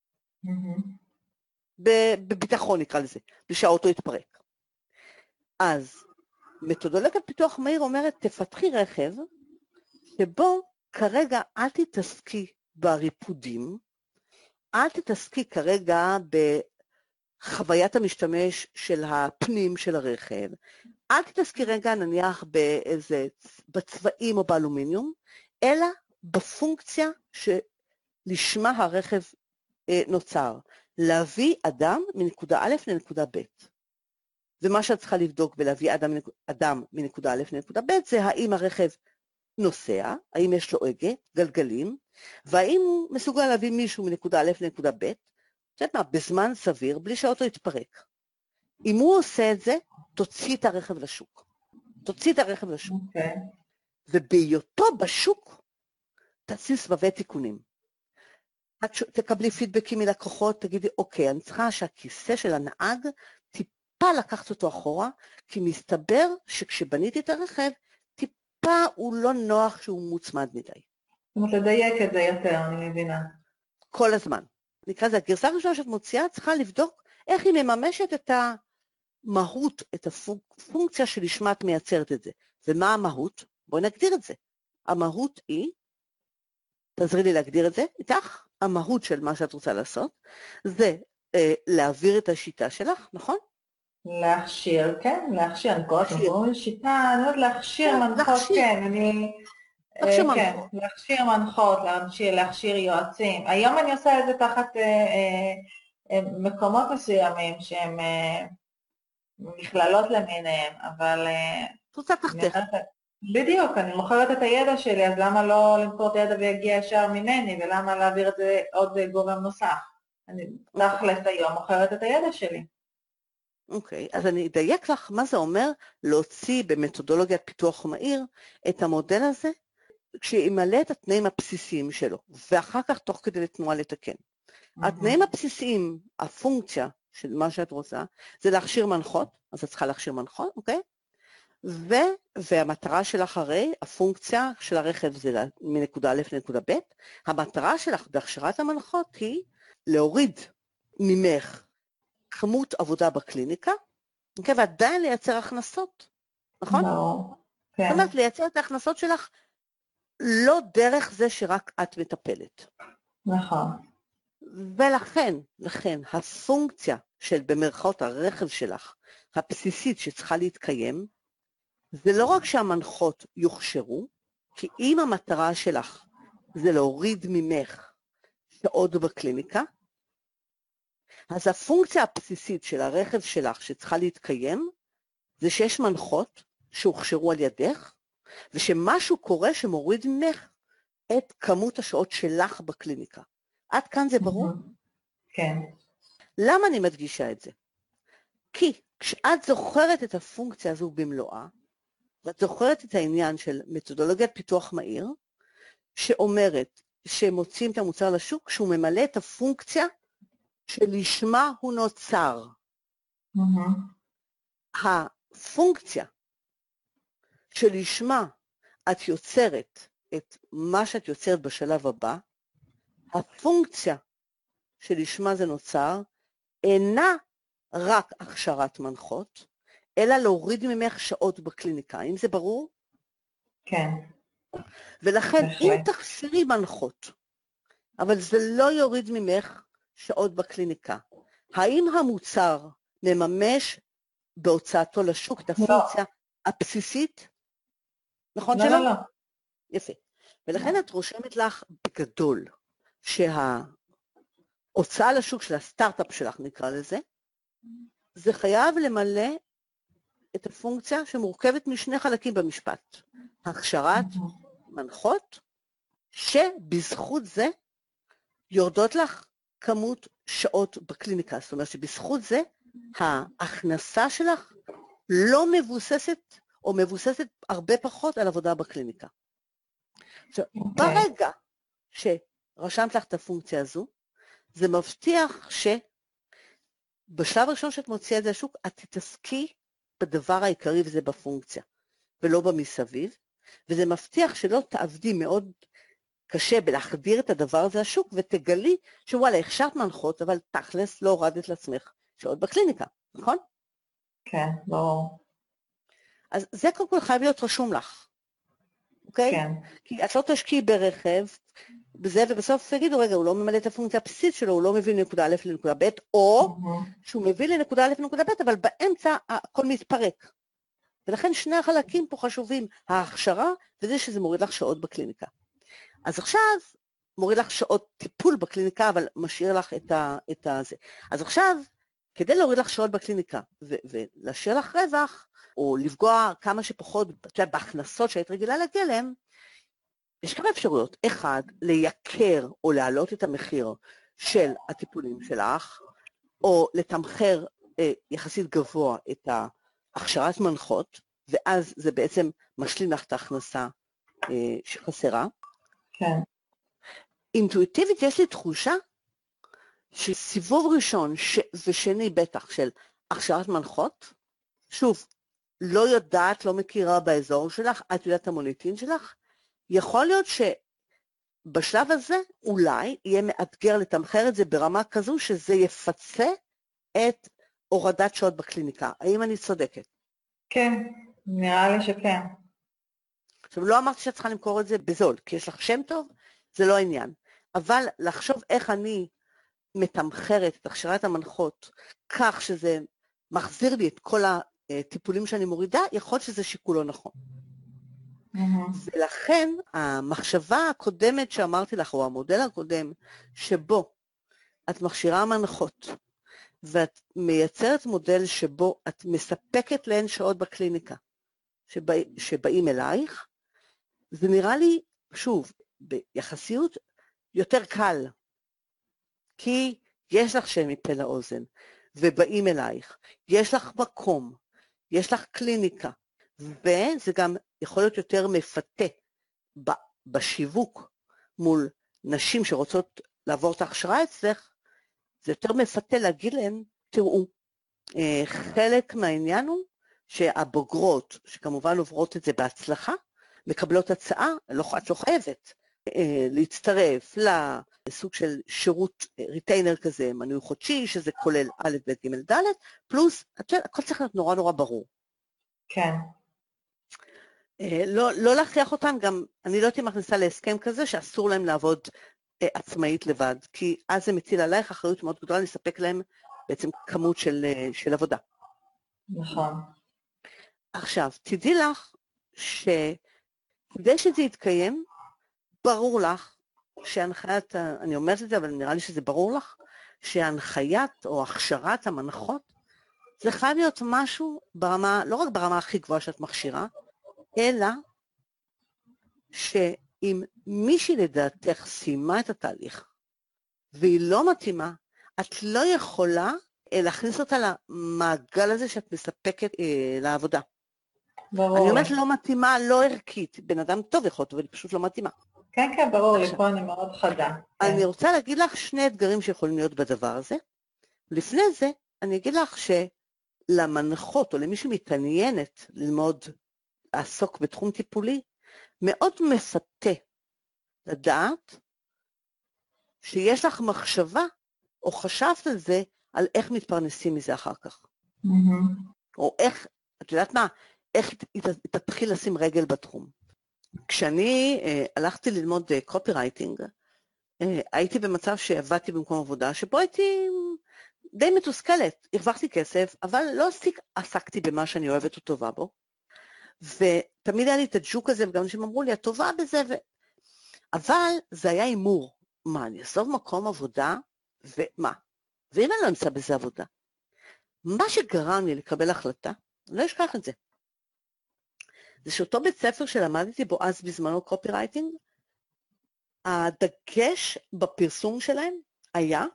בביטחון נקרא לזה, בלי שהאוטו יתפרק. אז מתודולוגיית פיתוח מהיר אומרת, תפתחי רכב שבו כרגע אל תתעסקי בריפודים, אל תתעסקי כרגע בחוויית המשתמש של הפנים של הרכב, אל תתעסקי רגע נניח בצבעים או באלומיניום, אלא בפונקציה לשמה הרכב נוצר, להביא אדם מנקודה א' לנקודה ב'. ומה שאת צריכה לבדוק בלהביא אדם מנקודה א' לנקודה ב', זה האם הרכב נוסע, האם יש לו הגה, גלגלים, והאם הוא מסוגל להביא מישהו מנקודה א' לנקודה ב', בזמן סביר, בלי שהאוטו יתפרק. אם הוא עושה את זה, תוציא את הרכב לשוק. תוציא את הרכב לשוק. Okay. ובהיותו בשוק, תעשי סבבי תיקונים. תקבלי פידבקים מלקוחות, תגידי, אוקיי, אני צריכה שהכיסא של הנהג טיפה לקחת אותו אחורה, כי מסתבר שכשבניתי את הרכב, טיפה הוא לא נוח שהוא מוצמד מדי. זאת אומרת, לדייק את זה יותר, אני מבינה. כל הזמן. נקרא זה, הגרסה הראשונה שאת מוציאה, צריכה לבדוק איך היא מממשת את המהות, את הפונקציה שלשמה את מייצרת את זה. ומה המהות? בואי נגדיר את זה. המהות היא, תעזרי לי להגדיר את זה, איתך, המהות של מה שאת רוצה לעשות, זה להעביר את השיטה שלך, נכון? להכשיר, כן, להכשיר, אני קוראת לו שיטה, אני יודעת להכשיר מנחות, כן, להכשיר מנחות, להכשיר יועצים. היום אני עושה את זה תחת מקומות מסוימים שהם מכללות למיניהם, אבל... תוצא תחתך. בדיוק, אני מוכרת את הידע שלי, אז למה לא למכור את הידע ויגיע ישר ממני, ולמה להעביר את זה עוד גורם נוסף? אני תכלס היום מוכרת את הידע שלי. אוקיי, אז אני אדייק לך מה זה אומר להוציא במתודולוגיית פיתוח מהיר את המודל הזה, כשימלא את התנאים הבסיסיים שלו, ואחר כך תוך כדי תנועה לתקן. התנאים הבסיסיים, הפונקציה של מה שאת רוצה, זה להכשיר מנחות, אז את צריכה להכשיר מנחות, אוקיי? והמטרה שלך הרי, הפונקציה של הרכב זה מנקודה א' לנקודה ב', המטרה שלך בהכשרת המנחות היא להוריד ממך כמות עבודה בקליניקה, אוקיי? ועדיין לייצר הכנסות, נכון? כן. זאת אומרת, לייצר את ההכנסות שלך לא דרך זה שרק את מטפלת. נכון. ולכן, הפונקציה של במרכאות הרכב שלך, הבסיסית שצריכה להתקיים, זה לא רק שהמנחות יוכשרו, כי אם המטרה שלך זה להוריד ממך שעות בקליניקה, אז הפונקציה הבסיסית של הרכב שלך שצריכה להתקיים, זה שיש מנחות שהוכשרו על ידך, ושמשהו קורה שמוריד ממך את כמות השעות שלך בקליניקה. עד כאן זה ברור? כן. למה אני מדגישה את זה? כי כשאת זוכרת את הפונקציה הזו במלואה, ואת זוכרת את העניין של מתודולוגיית פיתוח מהיר, שאומרת שמוצאים את המוצר לשוק, שהוא ממלא את הפונקציה שלשמה הוא נוצר. הפונקציה שלשמה את יוצרת את מה שאת יוצרת בשלב הבא, הפונקציה שלשמה זה נוצר, אינה רק הכשרת מנחות, אלא להוריד ממך שעות בקליניקה. האם זה ברור? כן. ולכן, אם תכשירי מנחות, אבל זה לא יוריד ממך שעות בקליניקה, האם המוצר מממש בהוצאתו לשוק את הפונקציה הבסיסית? נכון שלא? לא. יפה. ולכן את רושמת לך בגדול, שההוצאה לשוק של הסטארט-אפ שלך, נקרא לזה, זה חייב למלא את הפונקציה שמורכבת משני חלקים במשפט. הכשרת מנחות, שבזכות זה יורדות לך כמות שעות בקליניקה. זאת אומרת שבזכות זה ההכנסה שלך לא מבוססת, או מבוססת הרבה פחות על עבודה בקליניקה. עכשיו, ברגע שרשמת לך את הפונקציה הזו, זה מבטיח שבשלב הראשון שאת מוציאה את זה לשוק, את תתעסקי בדבר העיקרי, וזה בפונקציה, ולא במסביב, וזה מבטיח שלא תעבדי מאוד קשה בלהחדיר את הדבר הזה לשוק, ותגלי שוואלה, הכשרת מנחות, אבל תכלס לא הורדת לעצמך שעות בקליניקה, נכון? כן, ברור. אז זה קודם כל חייב להיות רשום לך, אוקיי? כן. כי את לא תשקיעי ברכב, בזה, ובסוף תגידו, רגע, הוא לא ממלא את הפונקציה הבסיסית שלו, הוא לא מביא לנקודה א' לנקודה ב', או שהוא מביא לנקודה א' לנקודה ב', אבל באמצע הכל מתפרק. ולכן שני החלקים פה חשובים, ההכשרה, וזה שזה מוריד לך שעות בקליניקה. אז עכשיו, מוריד לך שעות טיפול בקליניקה, אבל משאיר לך את זה. אז עכשיו, כדי להוריד לך שעות בקליניקה, ולהשאיר לך רווח, או לפגוע כמה שפחות בהכנסות שהיית רגילה להגיע להם, יש כמה אפשרויות. אחד, לייקר או להעלות את המחיר של הטיפולים שלך, או לתמחר יחסית גבוה את ההכשרת מנחות, ואז זה בעצם משלים לך את ההכנסה שחסרה. כן. אינטואיטיבית יש לי תחושה שסיבוב ראשון ושני בטח של הכשרת מנחות, שוב, לא יודעת, לא מכירה באזור שלך, את יודעת המוניטין שלך, יכול להיות שבשלב הזה אולי יהיה מאתגר לתמחר את זה ברמה כזו שזה יפצה את הורדת שעות בקליניקה. האם אני צודקת? כן, נראה לי שכן. עכשיו, לא אמרתי שאת צריכה למכור את זה בזול, כי יש לך שם טוב, זה לא העניין. אבל לחשוב איך אני מתמחרת את הכשרת המנחות, כך שזה מחזיר לי את כל הטיפולים שאני מורידה, יכול להיות שזה שיקול לא נכון. ולכן המחשבה הקודמת שאמרתי לך, או המודל הקודם, שבו את מכשירה מנחות, ואת מייצרת מודל שבו את מספקת להן שעות בקליניקה, שבאים אלייך, זה נראה לי, שוב, ביחסיות יותר קל, כי יש לך שם מפה לאוזן, ובאים אלייך, יש לך מקום, יש לך קליניקה, וזה גם יכול להיות יותר מפתה בשיווק מול נשים שרוצות לעבור את ההכשרה אצלך, זה יותר מפתה להגיד להן, תראו, חלק מהעניין הוא שהבוגרות, שכמובן עוברות את זה בהצלחה, מקבלות הצעה, את לא חייבת, להצטרף לסוג של שירות ריטיינר כזה, מנוי חודשי, שזה כולל א', ב', ג', ד', פלוס, הכל צריך להיות נורא נורא ברור. כן. לא להכריח אותם, גם אני לא הייתי מכניסה להסכם כזה שאסור להם לעבוד עצמאית לבד, כי אז זה מטיל עלייך אחריות מאוד גדולה לספק להם בעצם כמות של עבודה. נכון. עכשיו, תדעי לך שכדי שזה יתקיים, ברור לך שהנחיית, אני אומרת את זה, אבל נראה לי שזה ברור לך, שהנחיית או הכשרת המנחות, זה חייב להיות משהו ברמה, לא רק ברמה הכי גבוהה שאת מכשירה, אלא שאם מישהי לדעתך סיימה את התהליך, והיא לא מתאימה, את לא יכולה להכניס אותה למעגל הזה שאת מספקת לעבודה. ברור. אני אומרת לא מתאימה, לא ערכית, בן אדם טוב יכול להיות, אבל היא פשוט לא מתאימה. כן, כן, ברור, לי פה אני מאוד חדה. אני רוצה להגיד לך שני אתגרים שיכולים להיות בדבר הזה. לפני זה, אני אגיד לך שלמנחות, או למי שמתעניינת ללמוד, לעסוק בתחום טיפולי, מאוד מפתה לדעת שיש לך מחשבה, או חשבת על זה, על איך מתפרנסים מזה אחר כך. או איך, את יודעת מה, איך תתחיל לשים רגל בתחום. כשאני הלכתי ללמוד קופירייטינג, הייתי במצב שעבדתי במקום עבודה, שבו הייתי די מתוסכלת, הרווחתי כסף, אבל לא עסקתי במה שאני אוהבת או טובה בו, ותמיד היה לי את הג'וק הזה, וגם אנשים אמרו לי, את טובה בזה, אבל זה היה אימור. מה, אני אעזוב מקום עבודה, ומה? ואם אני לא אמצא בזה עבודה? מה שגרם לי לקבל החלטה, אני לא אשכח את זה. זה שאותו בית ספר שלמדתי בו אז בזמנו קופירייטינג, הדגש בפרסום שלהם היה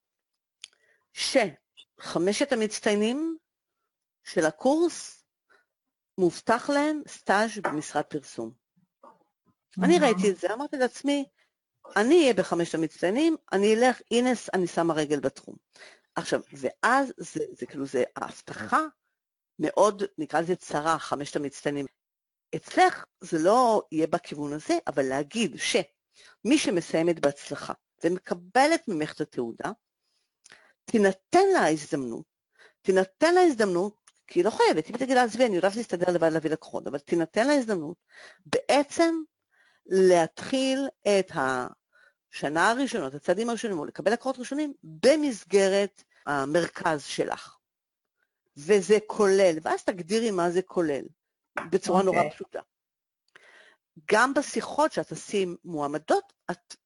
שחמשת המצטיינים של הקורס מובטח להם סטאז' במשרד פרסום. אני ראיתי את זה, אמרתי לעצמי, אני אהיה בחמשת המצטיינים, אני אלך, הנה אני שמה רגל בתחום. עכשיו, ואז זה כאילו, זה ההבטחה מאוד, נקרא לזה צרה, חמשת המצטיינים. אצלך זה לא יהיה בכיוון הזה, אבל להגיד שמי שמסיימת בהצלחה ומקבלת ממך את התעודה, תינתן לה הזדמנות, כי היא לא חייבת, אם תגיד לה, עזבי, אני יודעת להסתדר לבד להביא לקוחות, אבל תינתן לה הזדמנות בעצם להתחיל את השנה הראשונה, את הצעדים הראשונים, או לקבל לקוחות ראשונים, במסגרת המרכז שלך. וזה כולל, ואז תגדירי מה זה כולל. בצורה נורא פשוטה. גם בשיחות שאת עושים מועמדות, את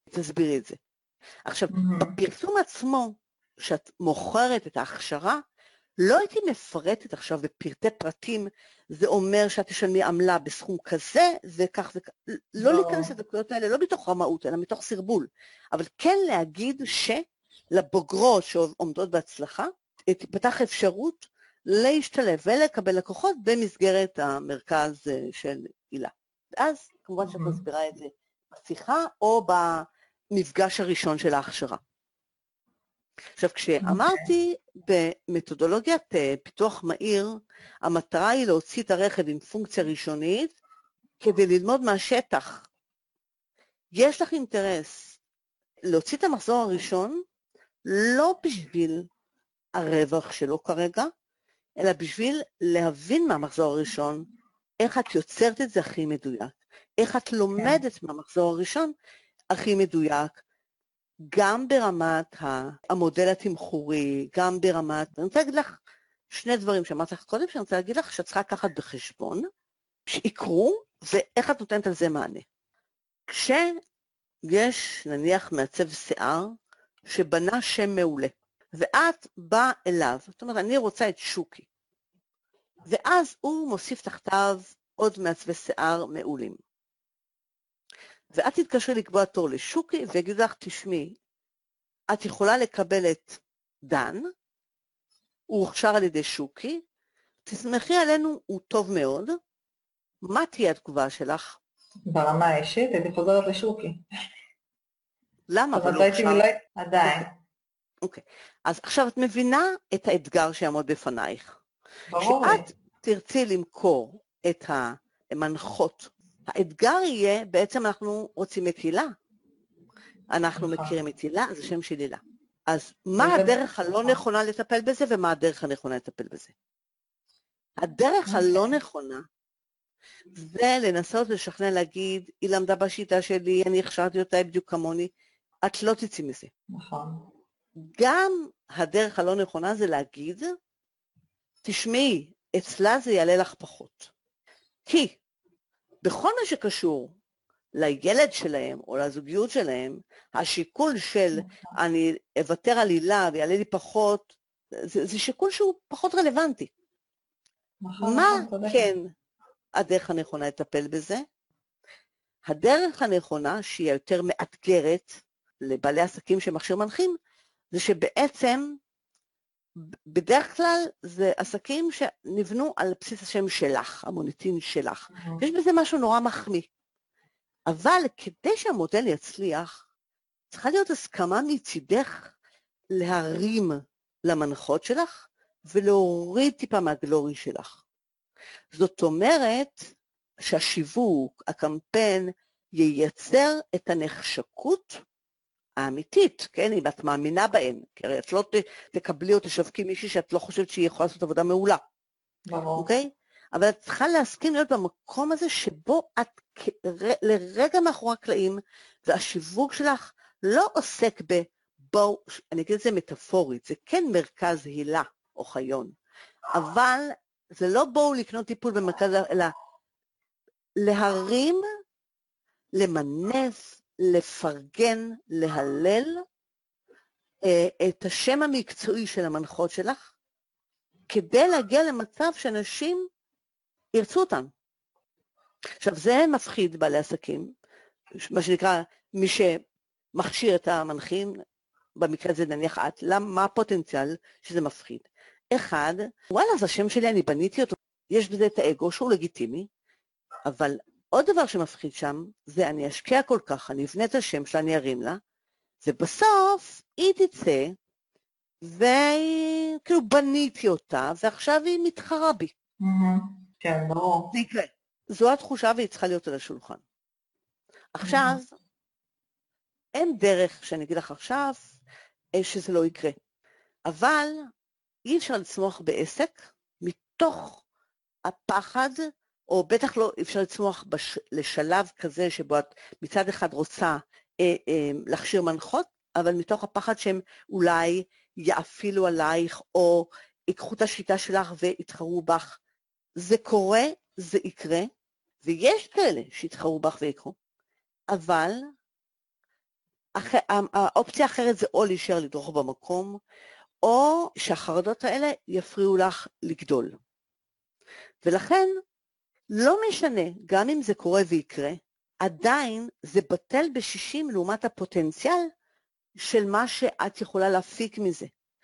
תסבירי את זה. עכשיו, בפרסום עצמו, שאת מוכרת את ההכשרה, לא הייתי מפרטת עכשיו בפרטי פרטים, זה אומר שאת תשלמי עמלה בסכום כזה, וכך וכך, לא להיכנס לדקויות האלה, לא מתוך רמאות, אלא מתוך סרבול, אבל כן להגיד שלבוגרות שעומדות בהצלחה, תפתח אפשרות להשתלב ולקבל לקוחות במסגרת המרכז של הילה. ואז כמובן שאת מסבירה את זה בשיחה או במפגש הראשון של ההכשרה. עכשיו, כשאמרתי במתודולוגיית פיתוח מהיר, המטרה היא להוציא את הרכב עם פונקציה ראשונית כדי ללמוד מהשטח. יש לך אינטרס להוציא את המחזור הראשון, לא בשביל הרווח שלו כרגע, אלא בשביל להבין מהמחזור הראשון, איך את יוצרת את זה הכי מדויק, איך את לומדת מהמחזור הראשון הכי מדויק, גם ברמת המודל התמחורי, גם ברמת, אני רוצה להגיד לך שני דברים שאמרתי לך קודם, שאני רוצה להגיד לך שאת צריכה לקחת בחשבון, שיקרו, ואיך את נותנת על זה מענה. כשיש נניח מעצב שיער, שבנה שם מעולה, ואת באה אליו, זאת אומרת, אני רוצה את שוקי, ואז הוא מוסיף תחתיו עוד מעצבי שיער מעולים. ואת תתקשרי לקבוע תור לשוקי, ויגיד לך, תשמעי, את יכולה לקבל את דן, הוא הוכשר על ידי שוקי, תסמכי עלינו, הוא טוב מאוד, מה תהיה התגובה שלך? ברמה האישית, הייתי חוזרת לשוקי. למה? אבל לא הייתי עדיין. אוקיי, אז עכשיו את מבינה את האתגר שיעמוד בפנייך. ברור. כשאת תרצי למכור את המנחות, האתגר יהיה, בעצם אנחנו רוצים את הילה. אנחנו מכירים את הילה, זה שם של הילה. אז מה הדרך הלא נכונה לטפל בזה, ומה הדרך הנכונה לטפל בזה? הדרך הלא נכונה, זה לנסות לשכנע להגיד, היא למדה בשיטה שלי, אני הכשרתי אותה בדיוק כמוני, את לא תצאי מזה. נכון. גם הדרך הלא נכונה זה להגיד, תשמעי, אצלה זה יעלה לך פחות. כי בכל מה שקשור לילד שלהם או לזוגיות שלהם, השיקול של אני אוותר על הילה ויעלה לי פחות, זה שיקול שהוא פחות רלוונטי. מה כן הדרך הנכונה לטפל בזה? הדרך הנכונה שהיא יותר מאתגרת לבעלי עסקים שמכשיר מנחים, זה שבעצם בדרך כלל זה עסקים שנבנו על בסיס השם שלך, המוניטין שלך. יש בזה משהו נורא מחמיא. אבל כדי שהמודל יצליח, צריכה להיות הסכמה מצידך להרים למנחות שלך, ולהוריד טיפה מהגלורי שלך. זאת אומרת שהשיווק, הקמפיין, ייצר את הנחשקות האמיתית, כן, אם את מאמינה בהן, כי הרי את לא תקבלי או תשווקי מישהי שאת לא חושבת שהיא יכולה לעשות עבודה מעולה. ברור. אוקיי? אבל את צריכה להסכים להיות במקום הזה שבו את לרגע מאחורי הקלעים, והשיווק שלך לא עוסק בבואו, אני אגיד את זה מטאפורית, זה כן מרכז הילה או חיון, אבל זה לא בואו לקנות טיפול במרכז, אלא להרים, למנף, לפרגן, להלל את השם המקצועי של המנחות שלך, כדי להגיע למצב שאנשים ירצו אותם. עכשיו, זה מפחיד בעלי עסקים, מה שנקרא, מי שמכשיר את המנחים, במקרה הזה נניח את, מה הפוטנציאל שזה מפחיד? אחד, וואלה, זה השם שלי, אני בניתי אותו, יש בזה את האגו שהוא לגיטימי, אבל עוד דבר שמפחיד שם, זה אני אשקיע כל כך, אני אבנה את השם שלה, אני ארים לה, ובסוף היא תצא, וכאילו בניתי אותה, ועכשיו היא מתחרה בי. כן, ברור. זה יקרה. זו התחושה והיא צריכה להיות על השולחן. עכשיו, אין דרך שאני אגיד לך עכשיו, שזה לא יקרה. אבל אי אפשר לצמוח בעסק, מתוך הפחד, או בטח לא אפשר לצמוח לשלב כזה, שבו את מצד אחד רוצה להכשיר מנחות, אבל מתוך הפחד שהם אולי יאפילו עלייך, או ייקחו את השיטה שלך ויתחרו בך. זה קורה, זה יקרה, ויש כאלה שיתחרו בך ויקחו, אבל האופציה האחרת זה או להישאר לדרוך במקום, או שהחרדות האלה יפריעו לך לגדול. ולכן, לא משנה, גם אם זה קורה ויקרה, עדיין זה בטל ב-60 לעומת הפוטנציאל של מה שאת יכולה להפיק מזה.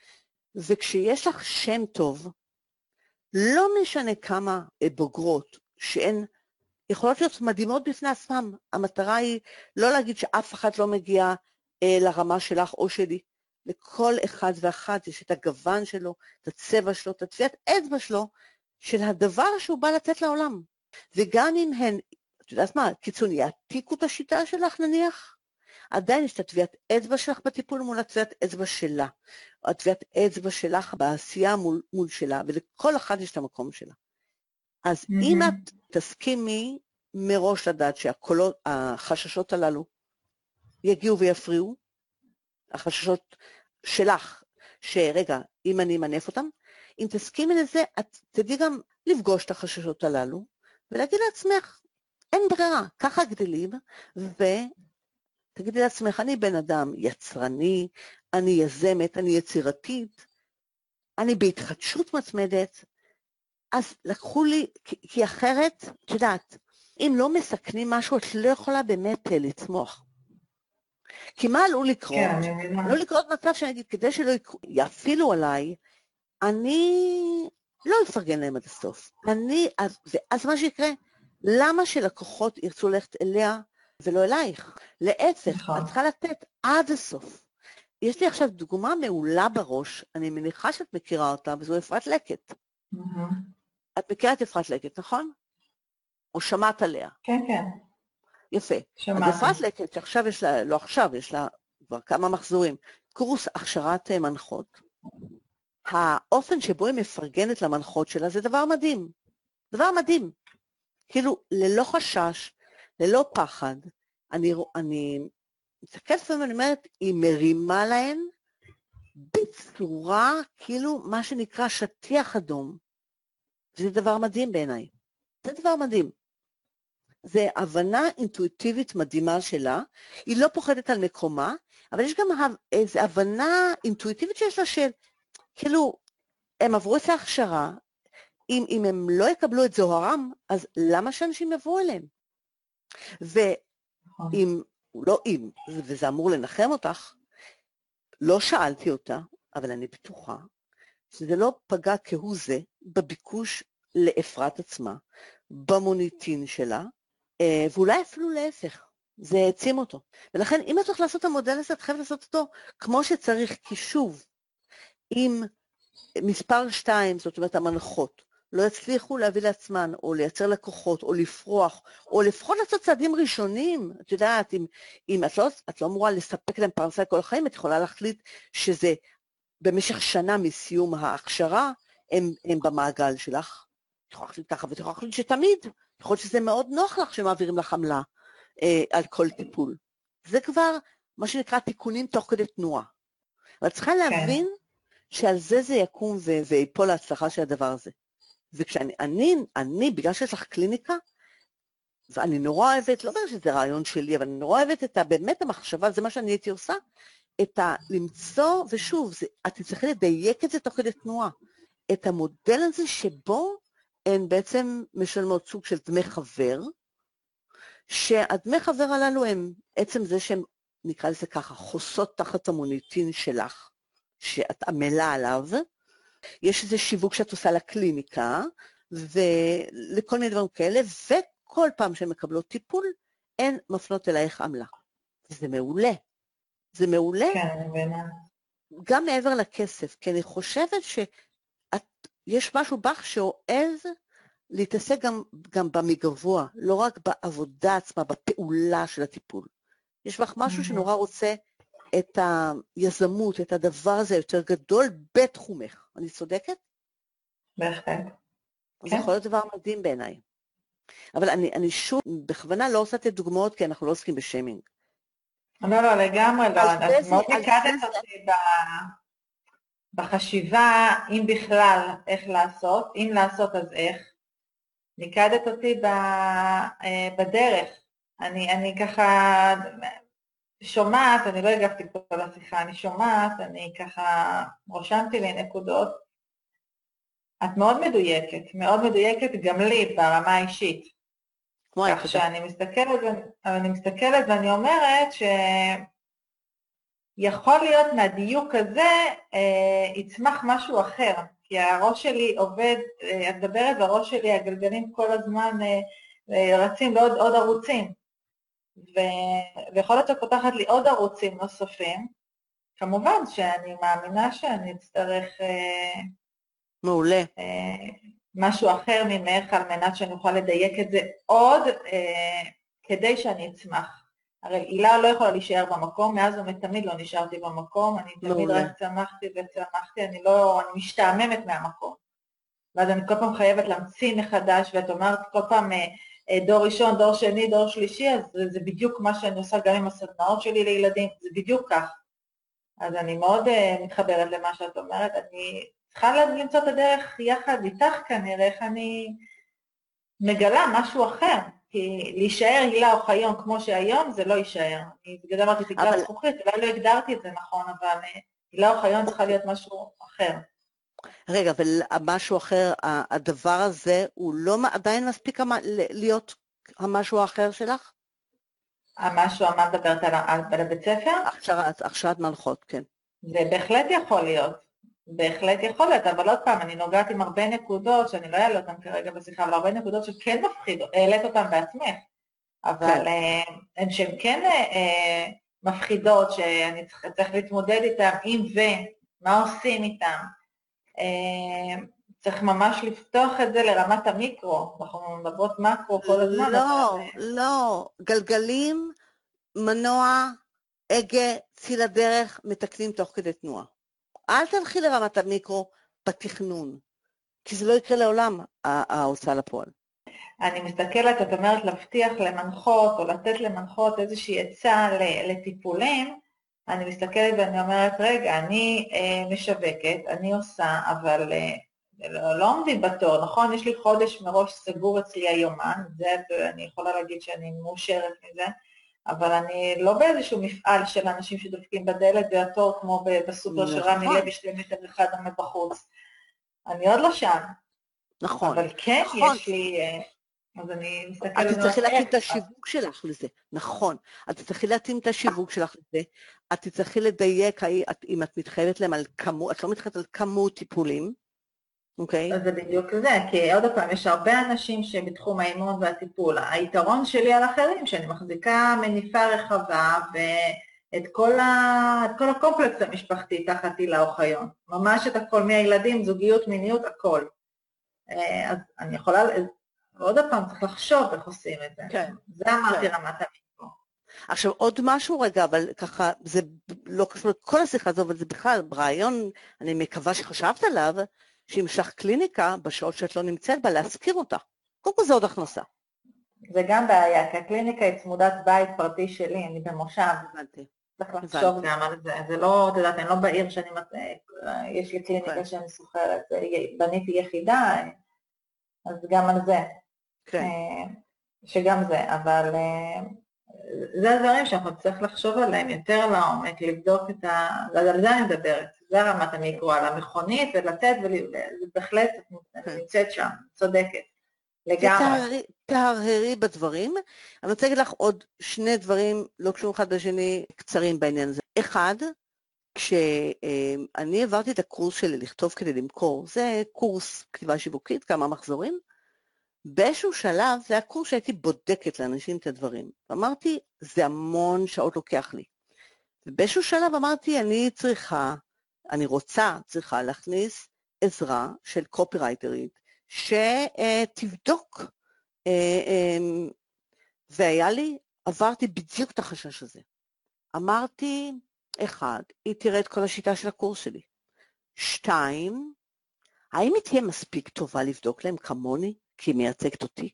וכשיש לך שם טוב, לא משנה כמה בוגרות שהן יכולות להיות מדהימות בפני עצמם, המטרה היא לא להגיד שאף אחד לא מגיע לרמה שלך או שלי, לכל אחד ואחת יש את הגוון שלו, את הצבע שלו, את הטביעת אצבע שלו, של הדבר שהוא בא לתת לעולם. וגם אם הן, את יודעת מה, קיצון, יעתיקו את השיטה שלך נניח, עדיין יש את הטביעת אצבע שלך בטיפול מול הטביעת אצבע שלה, או הטביעת אצבע שלך בעשייה מול שלה, ולכל אחד יש את המקום שלה. אז אם את תסכימי מראש לדעת שהחששות הללו יגיעו ויפריעו, החששות שלך, שרגע, אם אני אמנף אותם, אם תסכימי לזה, את תדעי גם לפגוש את החששות הללו, ולהגיד לעצמך, אין ברירה, ככה גדלים, ותגידי לעצמך, אני בן אדם יצרני, אני יזמת, אני יצירתית, אני בהתחדשות מתמדת, אז לקחו לי, כי אחרת, את יודעת, אם לא מסכנים משהו, את לא יכולה באמת לצמוח. כי מה עלול לקרות? כן, לא לקרות מצב שאני אגיד, כדי שלא יפעילו עליי, אני לא אפרגן להם עד הסוף. אז מה שיקרה, למה שלקוחות ירצו ללכת אליה ולא אלייך? להפך, את צריכה לתת עד הסוף. יש לי עכשיו דוגמה מעולה בראש, אני מניחה שאת מכירה אותה, וזו אפרת לקט. את מכירה את אפרת לקט, נכון? או שמעת עליה? כן, כן. יפה. שמעתי. אז אפרת לקט, שעכשיו יש לה, לא עכשיו, יש לה כבר כמה מחזורים, קורס הכשרת מנחות, האופן שבו היא מפרגנת למנחות שלה, זה דבר מדהים. דבר מדהים. כאילו, ללא חשש, ללא פחד, אני מתקפת ואני אומרת, היא מרימה להן בצורה, כאילו, מה שנקרא שטיח אדום. זה דבר מדהים בעיניי. זה דבר מדהים. זה הבנה אינטואיטיבית מדהימה שלה, היא לא פוחדת על מקומה, אבל יש גם איזו הבנה אינטואיטיבית שיש לה של, כאילו, הם עברו את ההכשרה, אם הם לא יקבלו את זוהרם, אז למה שאנשים יבואו אליהם? ואם, לא אם, וזה אמור לנחם אותך, לא שאלתי אותה, אבל אני בטוחה, שזה לא פגע כהוא זה בביקוש לאפרת עצמה, במוניטין שלה, ואולי אפילו להפך, זה העצים אותו. ולכן אם את הולך לעשות את המודל הזה, את חייבת לעשות אותו כמו שצריך, כי שוב, אם מספר 2, זאת אומרת המנחות, לא יצליחו להביא לעצמן, או לייצר לקוחות, או לפרוח, או לפחות לעשות צעדים ראשונים, את יודעת, אם את לא אמורה לספק להם פרנסה כל החיים, את יכולה להחליט שזה במשך שנה מסיום ההכשרה, הם במעגל שלך, את יכולה להחליט ככה, ואת יכולה להחליט שתמיד, יכול להיות שזה מאוד נוח לך שמעבירים לך עמלה על כל טיפול. זה כבר מה שנקרא תיקונים תוך כדי תנועה. אבל צריכה להבין שעל זה יקום ויפול להצלחה של הדבר הזה. וכשאני, בגלל שיש לך קליניקה, ואני נורא אוהבת, לא אומר שזה רעיון שלי, אבל אני נורא אוהבת את באמת המחשבה, זה מה שאני הייתי עושה, למצוא, ושוב, את צריכה לדייק את זה תוך כדי תנועה, את המודל הזה שבו הן בעצם משלמות סוג של דמי חבר, שהדמי חבר הללו הם עצם זה שהן, נקרא לזה ככה, חוסות תחת המוניטין שלך, שאת עמלה עליו, יש איזה שיווק שאת עושה לקליניקה, ולכל מיני דברים כאלה, וכל פעם שהן מקבלות טיפול, הן מפנות אלייך עמלה. זה מעולה. זה מעולה. כן, אני מבינה. גם מעבר לכסף, כי אני חושבת שיש משהו בך שאוהב להתעסק גם במגבוה, לא רק בעבודה עצמה, בפעולה של הטיפול. יש בך משהו שנורא רוצה את היזמות, את הדבר הזה יותר גדול בתחומך. אני צודקת? בהחלט. זה יכול להיות דבר מדהים בעיניי. אבל אני שוב, בכוונה לא עושה את דוגמאות, כי אנחנו לא עוסקים בשיימינג. לא, לגמרי לא. את מאוד נקדת אותי בחשיבה, אם בכלל, איך לעשות, אם לעשות אז איך. נקדת אותי בדרך. אני ככה, שומעת, אני לא הגבתי כל השיחה, אני שומעת, אני ככה רושמתי לי נקודות. את מאוד מדויקת גם לי ברמה האישית. כך שאני מסתכלת ואני אומרת שיכול להיות מהדיוק הזה יצמח משהו אחר, כי הראש שלי עובד, את מדברת והראש שלי, הגלגלים כל הזמן רצים לעוד ערוצים, ויכול להיות שפותחת לי עוד ערוצים נוספים, כמובן שאני מאמינה שאני אצטרך מעולה. משהו אחר ממך על מנת שאני אוכל לדייק את זה עוד כדי שאני אצמח. הרי הילה לא יכולה להישאר במקום, מאז תמיד לא נשארתי במקום, אני תמיד רק צמחתי, אני משתעממת מהמקום. ואז אני כל פעם חייבת להמציא מחדש, ואת אומרת כל פעם דור ראשון, דור שני, דור שלישי, אז זה בדיוק מה שאני עושה גם עם הסדנאות שלי לילדים, זה בדיוק כך. אז אני מאוד מתחברת למה שאת אומרת, אני צריכה למצוא את הדרך יחד איתך כנראה, איך אני מגלה משהו אחר, כי להישאר הילה או חיון כמו שהיום זה לא יישאר. אני בגלל אמרתי תקרת זכוכית, אולי לא הגדרתי את זה נכון, אבל הילה או חיון צריכה להיות משהו אחר. רגע, אבל משהו אחר, הדבר הזה הוא לא עדיין מספיק להיות המשהו האחר שלך? המשהו, מה מדברת על בית ספר? הכשרת מנחות, כן. זה בהחלט יכול להיות. בהחלט יכול להיות, אבל עוד פעם, אני נוגעת עם הרבה נקודות, שאני לא אעלה אותן כרגע בשיחה, אבל הרבה נקודות שכן מפחידות, העלית אותן בעצמך, אבל הן שהן כן מפחידות, שאני צריך להתמודד איתן, מה עושים איתן. צריך ממש לפתוח את זה לרמת המיקרו, אנחנו מדברות מקרו כל הזמן. לא, גלגלים, מנוע, הגה, ציל הדרך, מתקנים תוך כדי תנועה. אל תלכי לרמת המיקרו בתכנון, כי זה לא יקרה לעולם, ההוצאה לפועל. אני מסתכלת, את אומרת להבטיח למנחות, או לתת למנחות איזושהי עצה לטיפולים, אני מסתכלת ואני אומרת, רגע, אני משווקת, אני עושה, אבל לא עומדים בתור, נכון? יש לי חודש מראש סגור אצלי היומן, זה אני יכולה להגיד שאני מאושרת מזה, אבל אני לא באיזשהו מפעל של אנשים שדופקים בדלת והתור כמו בסופר של רמי לוי 2 מטר אחד עומד בחוץ. אני עוד לא שם. נכון. אבל כן יש לי, אז אני מסתכלת... את תצטרכי להתאים את השיווק שלך לזה, נכון. את תצטרכי להתאים את השיווק שלך לזה, את תצטרכי לדייק אם את מתחייבת להם על כמות, את לא מתחייבת על כמות טיפולים, אוקיי? אז זה בדיוק זה, כי עוד פעם, יש הרבה אנשים שבתחום האימון והטיפול. היתרון שלי על אחרים, שאני מחזיקה מניפה רחבה, ואת כל הקומפלקס המשפחתי תחת הילה או חיון. ממש את הכל, מהילדים, זוגיות, מיניות, הכל. אז אני יכולה, ועוד פעם צריך לחשוב איך עושים את זה. כן. זה אמרתי רמת המיקרו. עכשיו עוד משהו רגע, אבל ככה, זה לא קשור לכל השיחה הזו, אבל זה בכלל ברעיון, אני מקווה שחשבת עליו, שאם יש לך קליניקה, בשעות שאת לא נמצאת בה, להזכיר אותה. קודם כל זה עוד הכנסה. זה גם בעיה, כי הקליניקה היא צמודת בית פרטי שלי, אני במושב. הבנתי. צריך לחשוב גם על זה. זה לא, את יודעת, אני לא בעיר שאני, יש לי קליניקה שאני סוחרת, בניתי יחידה, אז גם על זה. כן. שגם זה, אבל זה הדברים שאנחנו צריך לחשוב עליהם יותר לעומק, לבדוק על זה אני מדברת, זה רמת המיקרו, על המכונית ולתת, ובהחלט נמצאת שם, צודקת, לגמרי. תהרהרי בדברים, אני רוצה להגיד לך עוד שני דברים, לא קשורים אחד בשני, קצרים בעניין הזה. אחד, כשאני עברתי את הקורס שלי לכתוב כדי למכור, זה קורס כתיבה שיווקית, כמה מחזורים, באיזשהו שלב זה הקורס שהייתי בודקת לאנשים את הדברים. אמרתי, זה המון שעות לוקח לי. ובאיזשהו שלב אמרתי, אני צריכה להכניס עזרה של קופירייטרית, שתבדוק. עברתי בדיוק את החשש הזה. אמרתי, 1, היא תראה את כל השיטה של הקורס שלי. 2, האם היא תהיה מספיק טובה לבדוק להם כמוני? כי היא מייצגת אותי.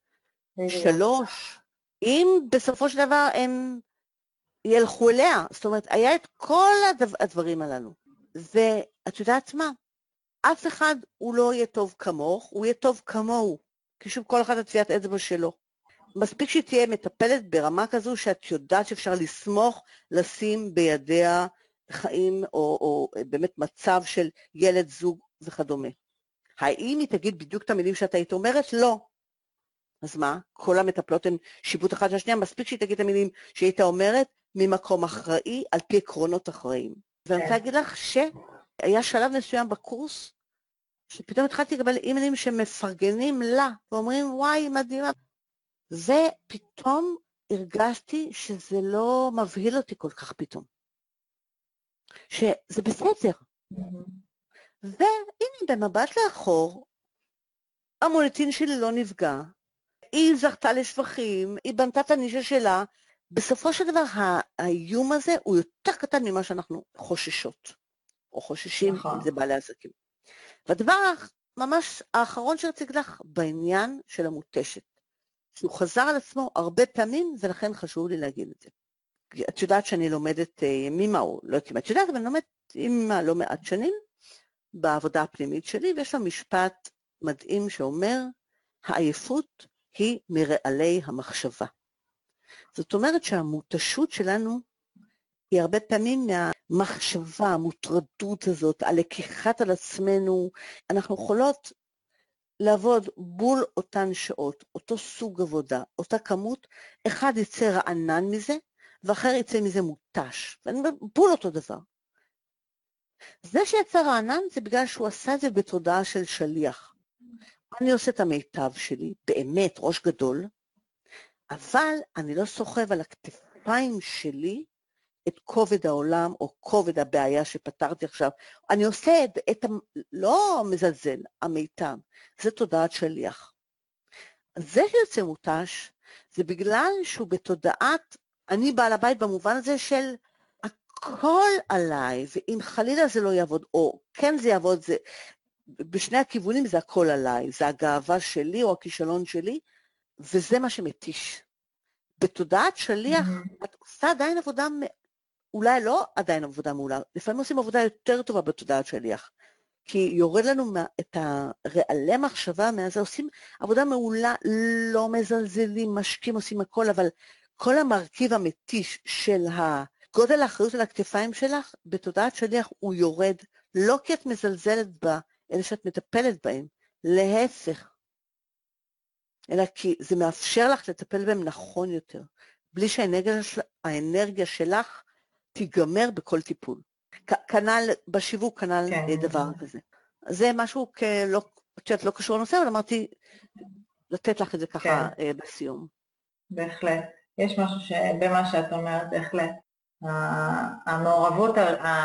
3, אם בסופו של דבר הם ילכו אליה, זאת אומרת, היה את כל הדברים הללו. ואת יודעת מה? אף אחד הוא לא יהיה טוב כמוך, הוא יהיה טוב כמוהו. כי שוב כל אחד הטביעת אצבע שלו. מספיק שהיא תהיה מטפלת ברמה כזו שאת יודעת שאפשר לסמוך, לשים בידיה חיים או באמת מצב של ילד, זוג וכדומה. האם היא תגיד בדיוק את המילים שאתה היית אומרת? לא. אז מה? כל המטפלות הן שיבוט אחד לשנייה, מספיק שהיא תגיד את המילים שהיית אומרת ממקום אחראי על פי עקרונות אחראיים. ואני רוצה להגיד לך שהיה שלב מסוים בקורס, שפתאום התחלתי לקבל אימיילים שמפרגנים לה, ואומרים וואי מדהימה, ופתאום הרגשתי שזה לא מבהיל אותי כל כך פתאום. שזה בסדר. והנה במבט לאחור, המוניטין שלי לא נפגע, היא זכתה לשבחים, היא בנתה את הנישה שלה, בסופו של דבר האיום הזה הוא יותר קטן ממה שאנחנו חוששות, או חוששים, אם זה בעלי עסקים. והדבר ממש האחרון שרציתי לך בעניין של המותשת, שהוא חזר על עצמו הרבה פעמים, ולכן חשוב לי להגיד את זה. את יודעת שאני לומדת ימימה, או לא יודעת אם את יודעת, אבל אני לומדת ימימה לא מעט שנים, בעבודה הפנימית שלי, ויש לה משפט מדהים שאומר, העייפות היא מרעלי המחשבה. זאת אומרת שהמותשות שלנו, היא הרבה פעמים מהמחשבה, המוטרדות הזאת, הלקיחת על עצמנו, אנחנו יכולות לעבוד בול אותן שעות, אותו סוג עבודה, אותה כמות, אחד יצא רענן מזה, ואחר יצא מזה מותש, ואני אומר, בול אותו דבר. זה שיצא רענן זה בגלל שהוא עשה את זה בתודעה של שליח. אני עושה את המיטב שלי, באמת, ראש גדול, אבל אני לא סוחב על הכתפיים שלי את כובד העולם או כובד הבעיה שפתרתי עכשיו. אני עושה לא מזלזל, המיטב, זה תודעת שליח. זה שיוצא מותש, זה בגלל שהוא בתודעת, אני בעל הבית במובן הזה של הכל עליי, ואם חלילה זה לא יעבוד, או כן זה יעבוד, זה, בשני הכיוונים זה הכל עליי, זה הגאווה שלי או הכישלון שלי, וזה מה שמתיש. בתודעת שליח, את עושה עדיין עבודה, אולי לא עדיין עבודה מעולה, לפעמים עושים עבודה יותר טובה בתודעת שליח, כי יורד לנו את הרעלי מחשבה מהזה, עושים עבודה מעולה, לא מזלזלים, משקים, עושים הכל, אבל כל המרכיב המתיש של גודל האחריות על הכתפיים שלך, בתודעת שליח הוא יורד, לא כי את מזלזלת בה, אלא שאת מטפלת בהם, להפך. אלא כי זה מאפשר לך לטפל בהם נכון יותר, בלי שהאנרגיה שלך תיגמר בכל טיפול. כנ"ל בשיווק, כנ"ל דבר כזה. זה משהו לא קשור לנושא, אבל אמרתי לתת לך את זה ככה בסיום. בהחלט. יש משהו במה שאת אומרת, בהחלט. המעורבות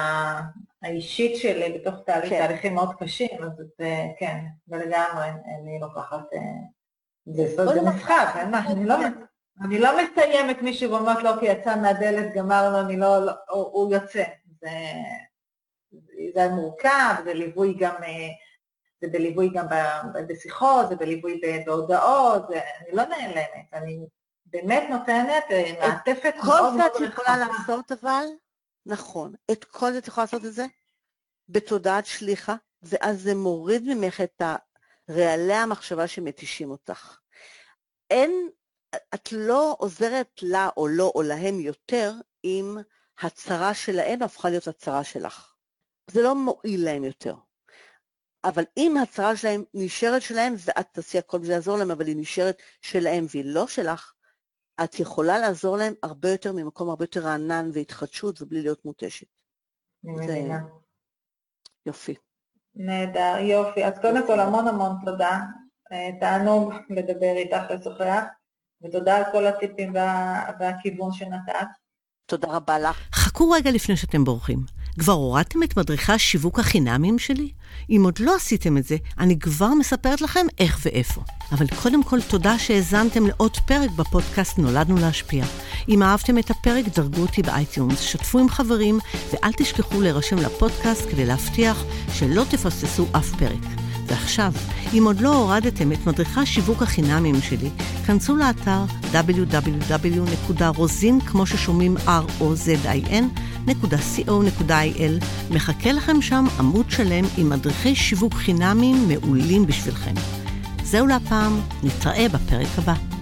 האישית שלי בתוך תהליכים מאוד קשים, אז זה כן, ולגמרי, אני לוקחת, זה משחק, אני לא מסיימת מישהו ואומרת לו, כי יצא מהדלת, גמרנו, הוא יוצא. זה מורכב, זה בליווי גם בשיחות, זה בליווי בהודעות, אני לא נעלמת, אני באמת נותנת מעטפת מאוד מאוד רחבה. כל זה את יכולה לעשות אבל, נכון, את כל זה את יכולה לעשות את זה בתודעת שליחה, ואז זה מוריד ממך את רעלי המחשבה שמתישים אותך. את לא עוזרת לה או לא או להם יותר, אם הצרה שלהם הפכה להיות הצרה שלך. זה לא מועיל להם יותר. אבל אם הצרה שלהם נשארת שלהם, ואת תעשי הכל וזה יעזור להם, אבל היא נשארת שלהם והיא לא שלך, את יכולה לעזור להם הרבה יותר ממקום הרבה יותר רענן והתחדשות, ובלי להיות מותשת. זה יופי. נהדר, יופי. אז קודם כל המון המון תודה. תענוג לדבר איתך לשוחח, ותודה על כל הטיפים והכיוון שנתת. תודה רבה לך. חכו רגע לפני שאתם בורחים. כבר הורדתם את מדריכי השיווק החינמיים שלי? אם עוד לא עשיתם את זה, אני כבר מספרת לכם איך ואיפה. אבל קודם כל תודה שהזנתם לעוד פרק בפודקאסט נולדנו להשפיע. אם אהבתם את הפרק, דרגו אותי באייטיונס, שתפו עם חברים, ואל תשכחו להירשם לפודקאסט כדי להבטיח שלא תפספסו אף פרק. ועכשיו, אם עוד לא הורדתם את מדריכי השיווק החינמיים שלי, כנסו לאתר www.rozin.co.il, מחכה לכם שם עמוד שלם עם מדריכי שיווק חינמיים מעולים בשבילכם. זהו להפעם, נתראה בפרק הבא.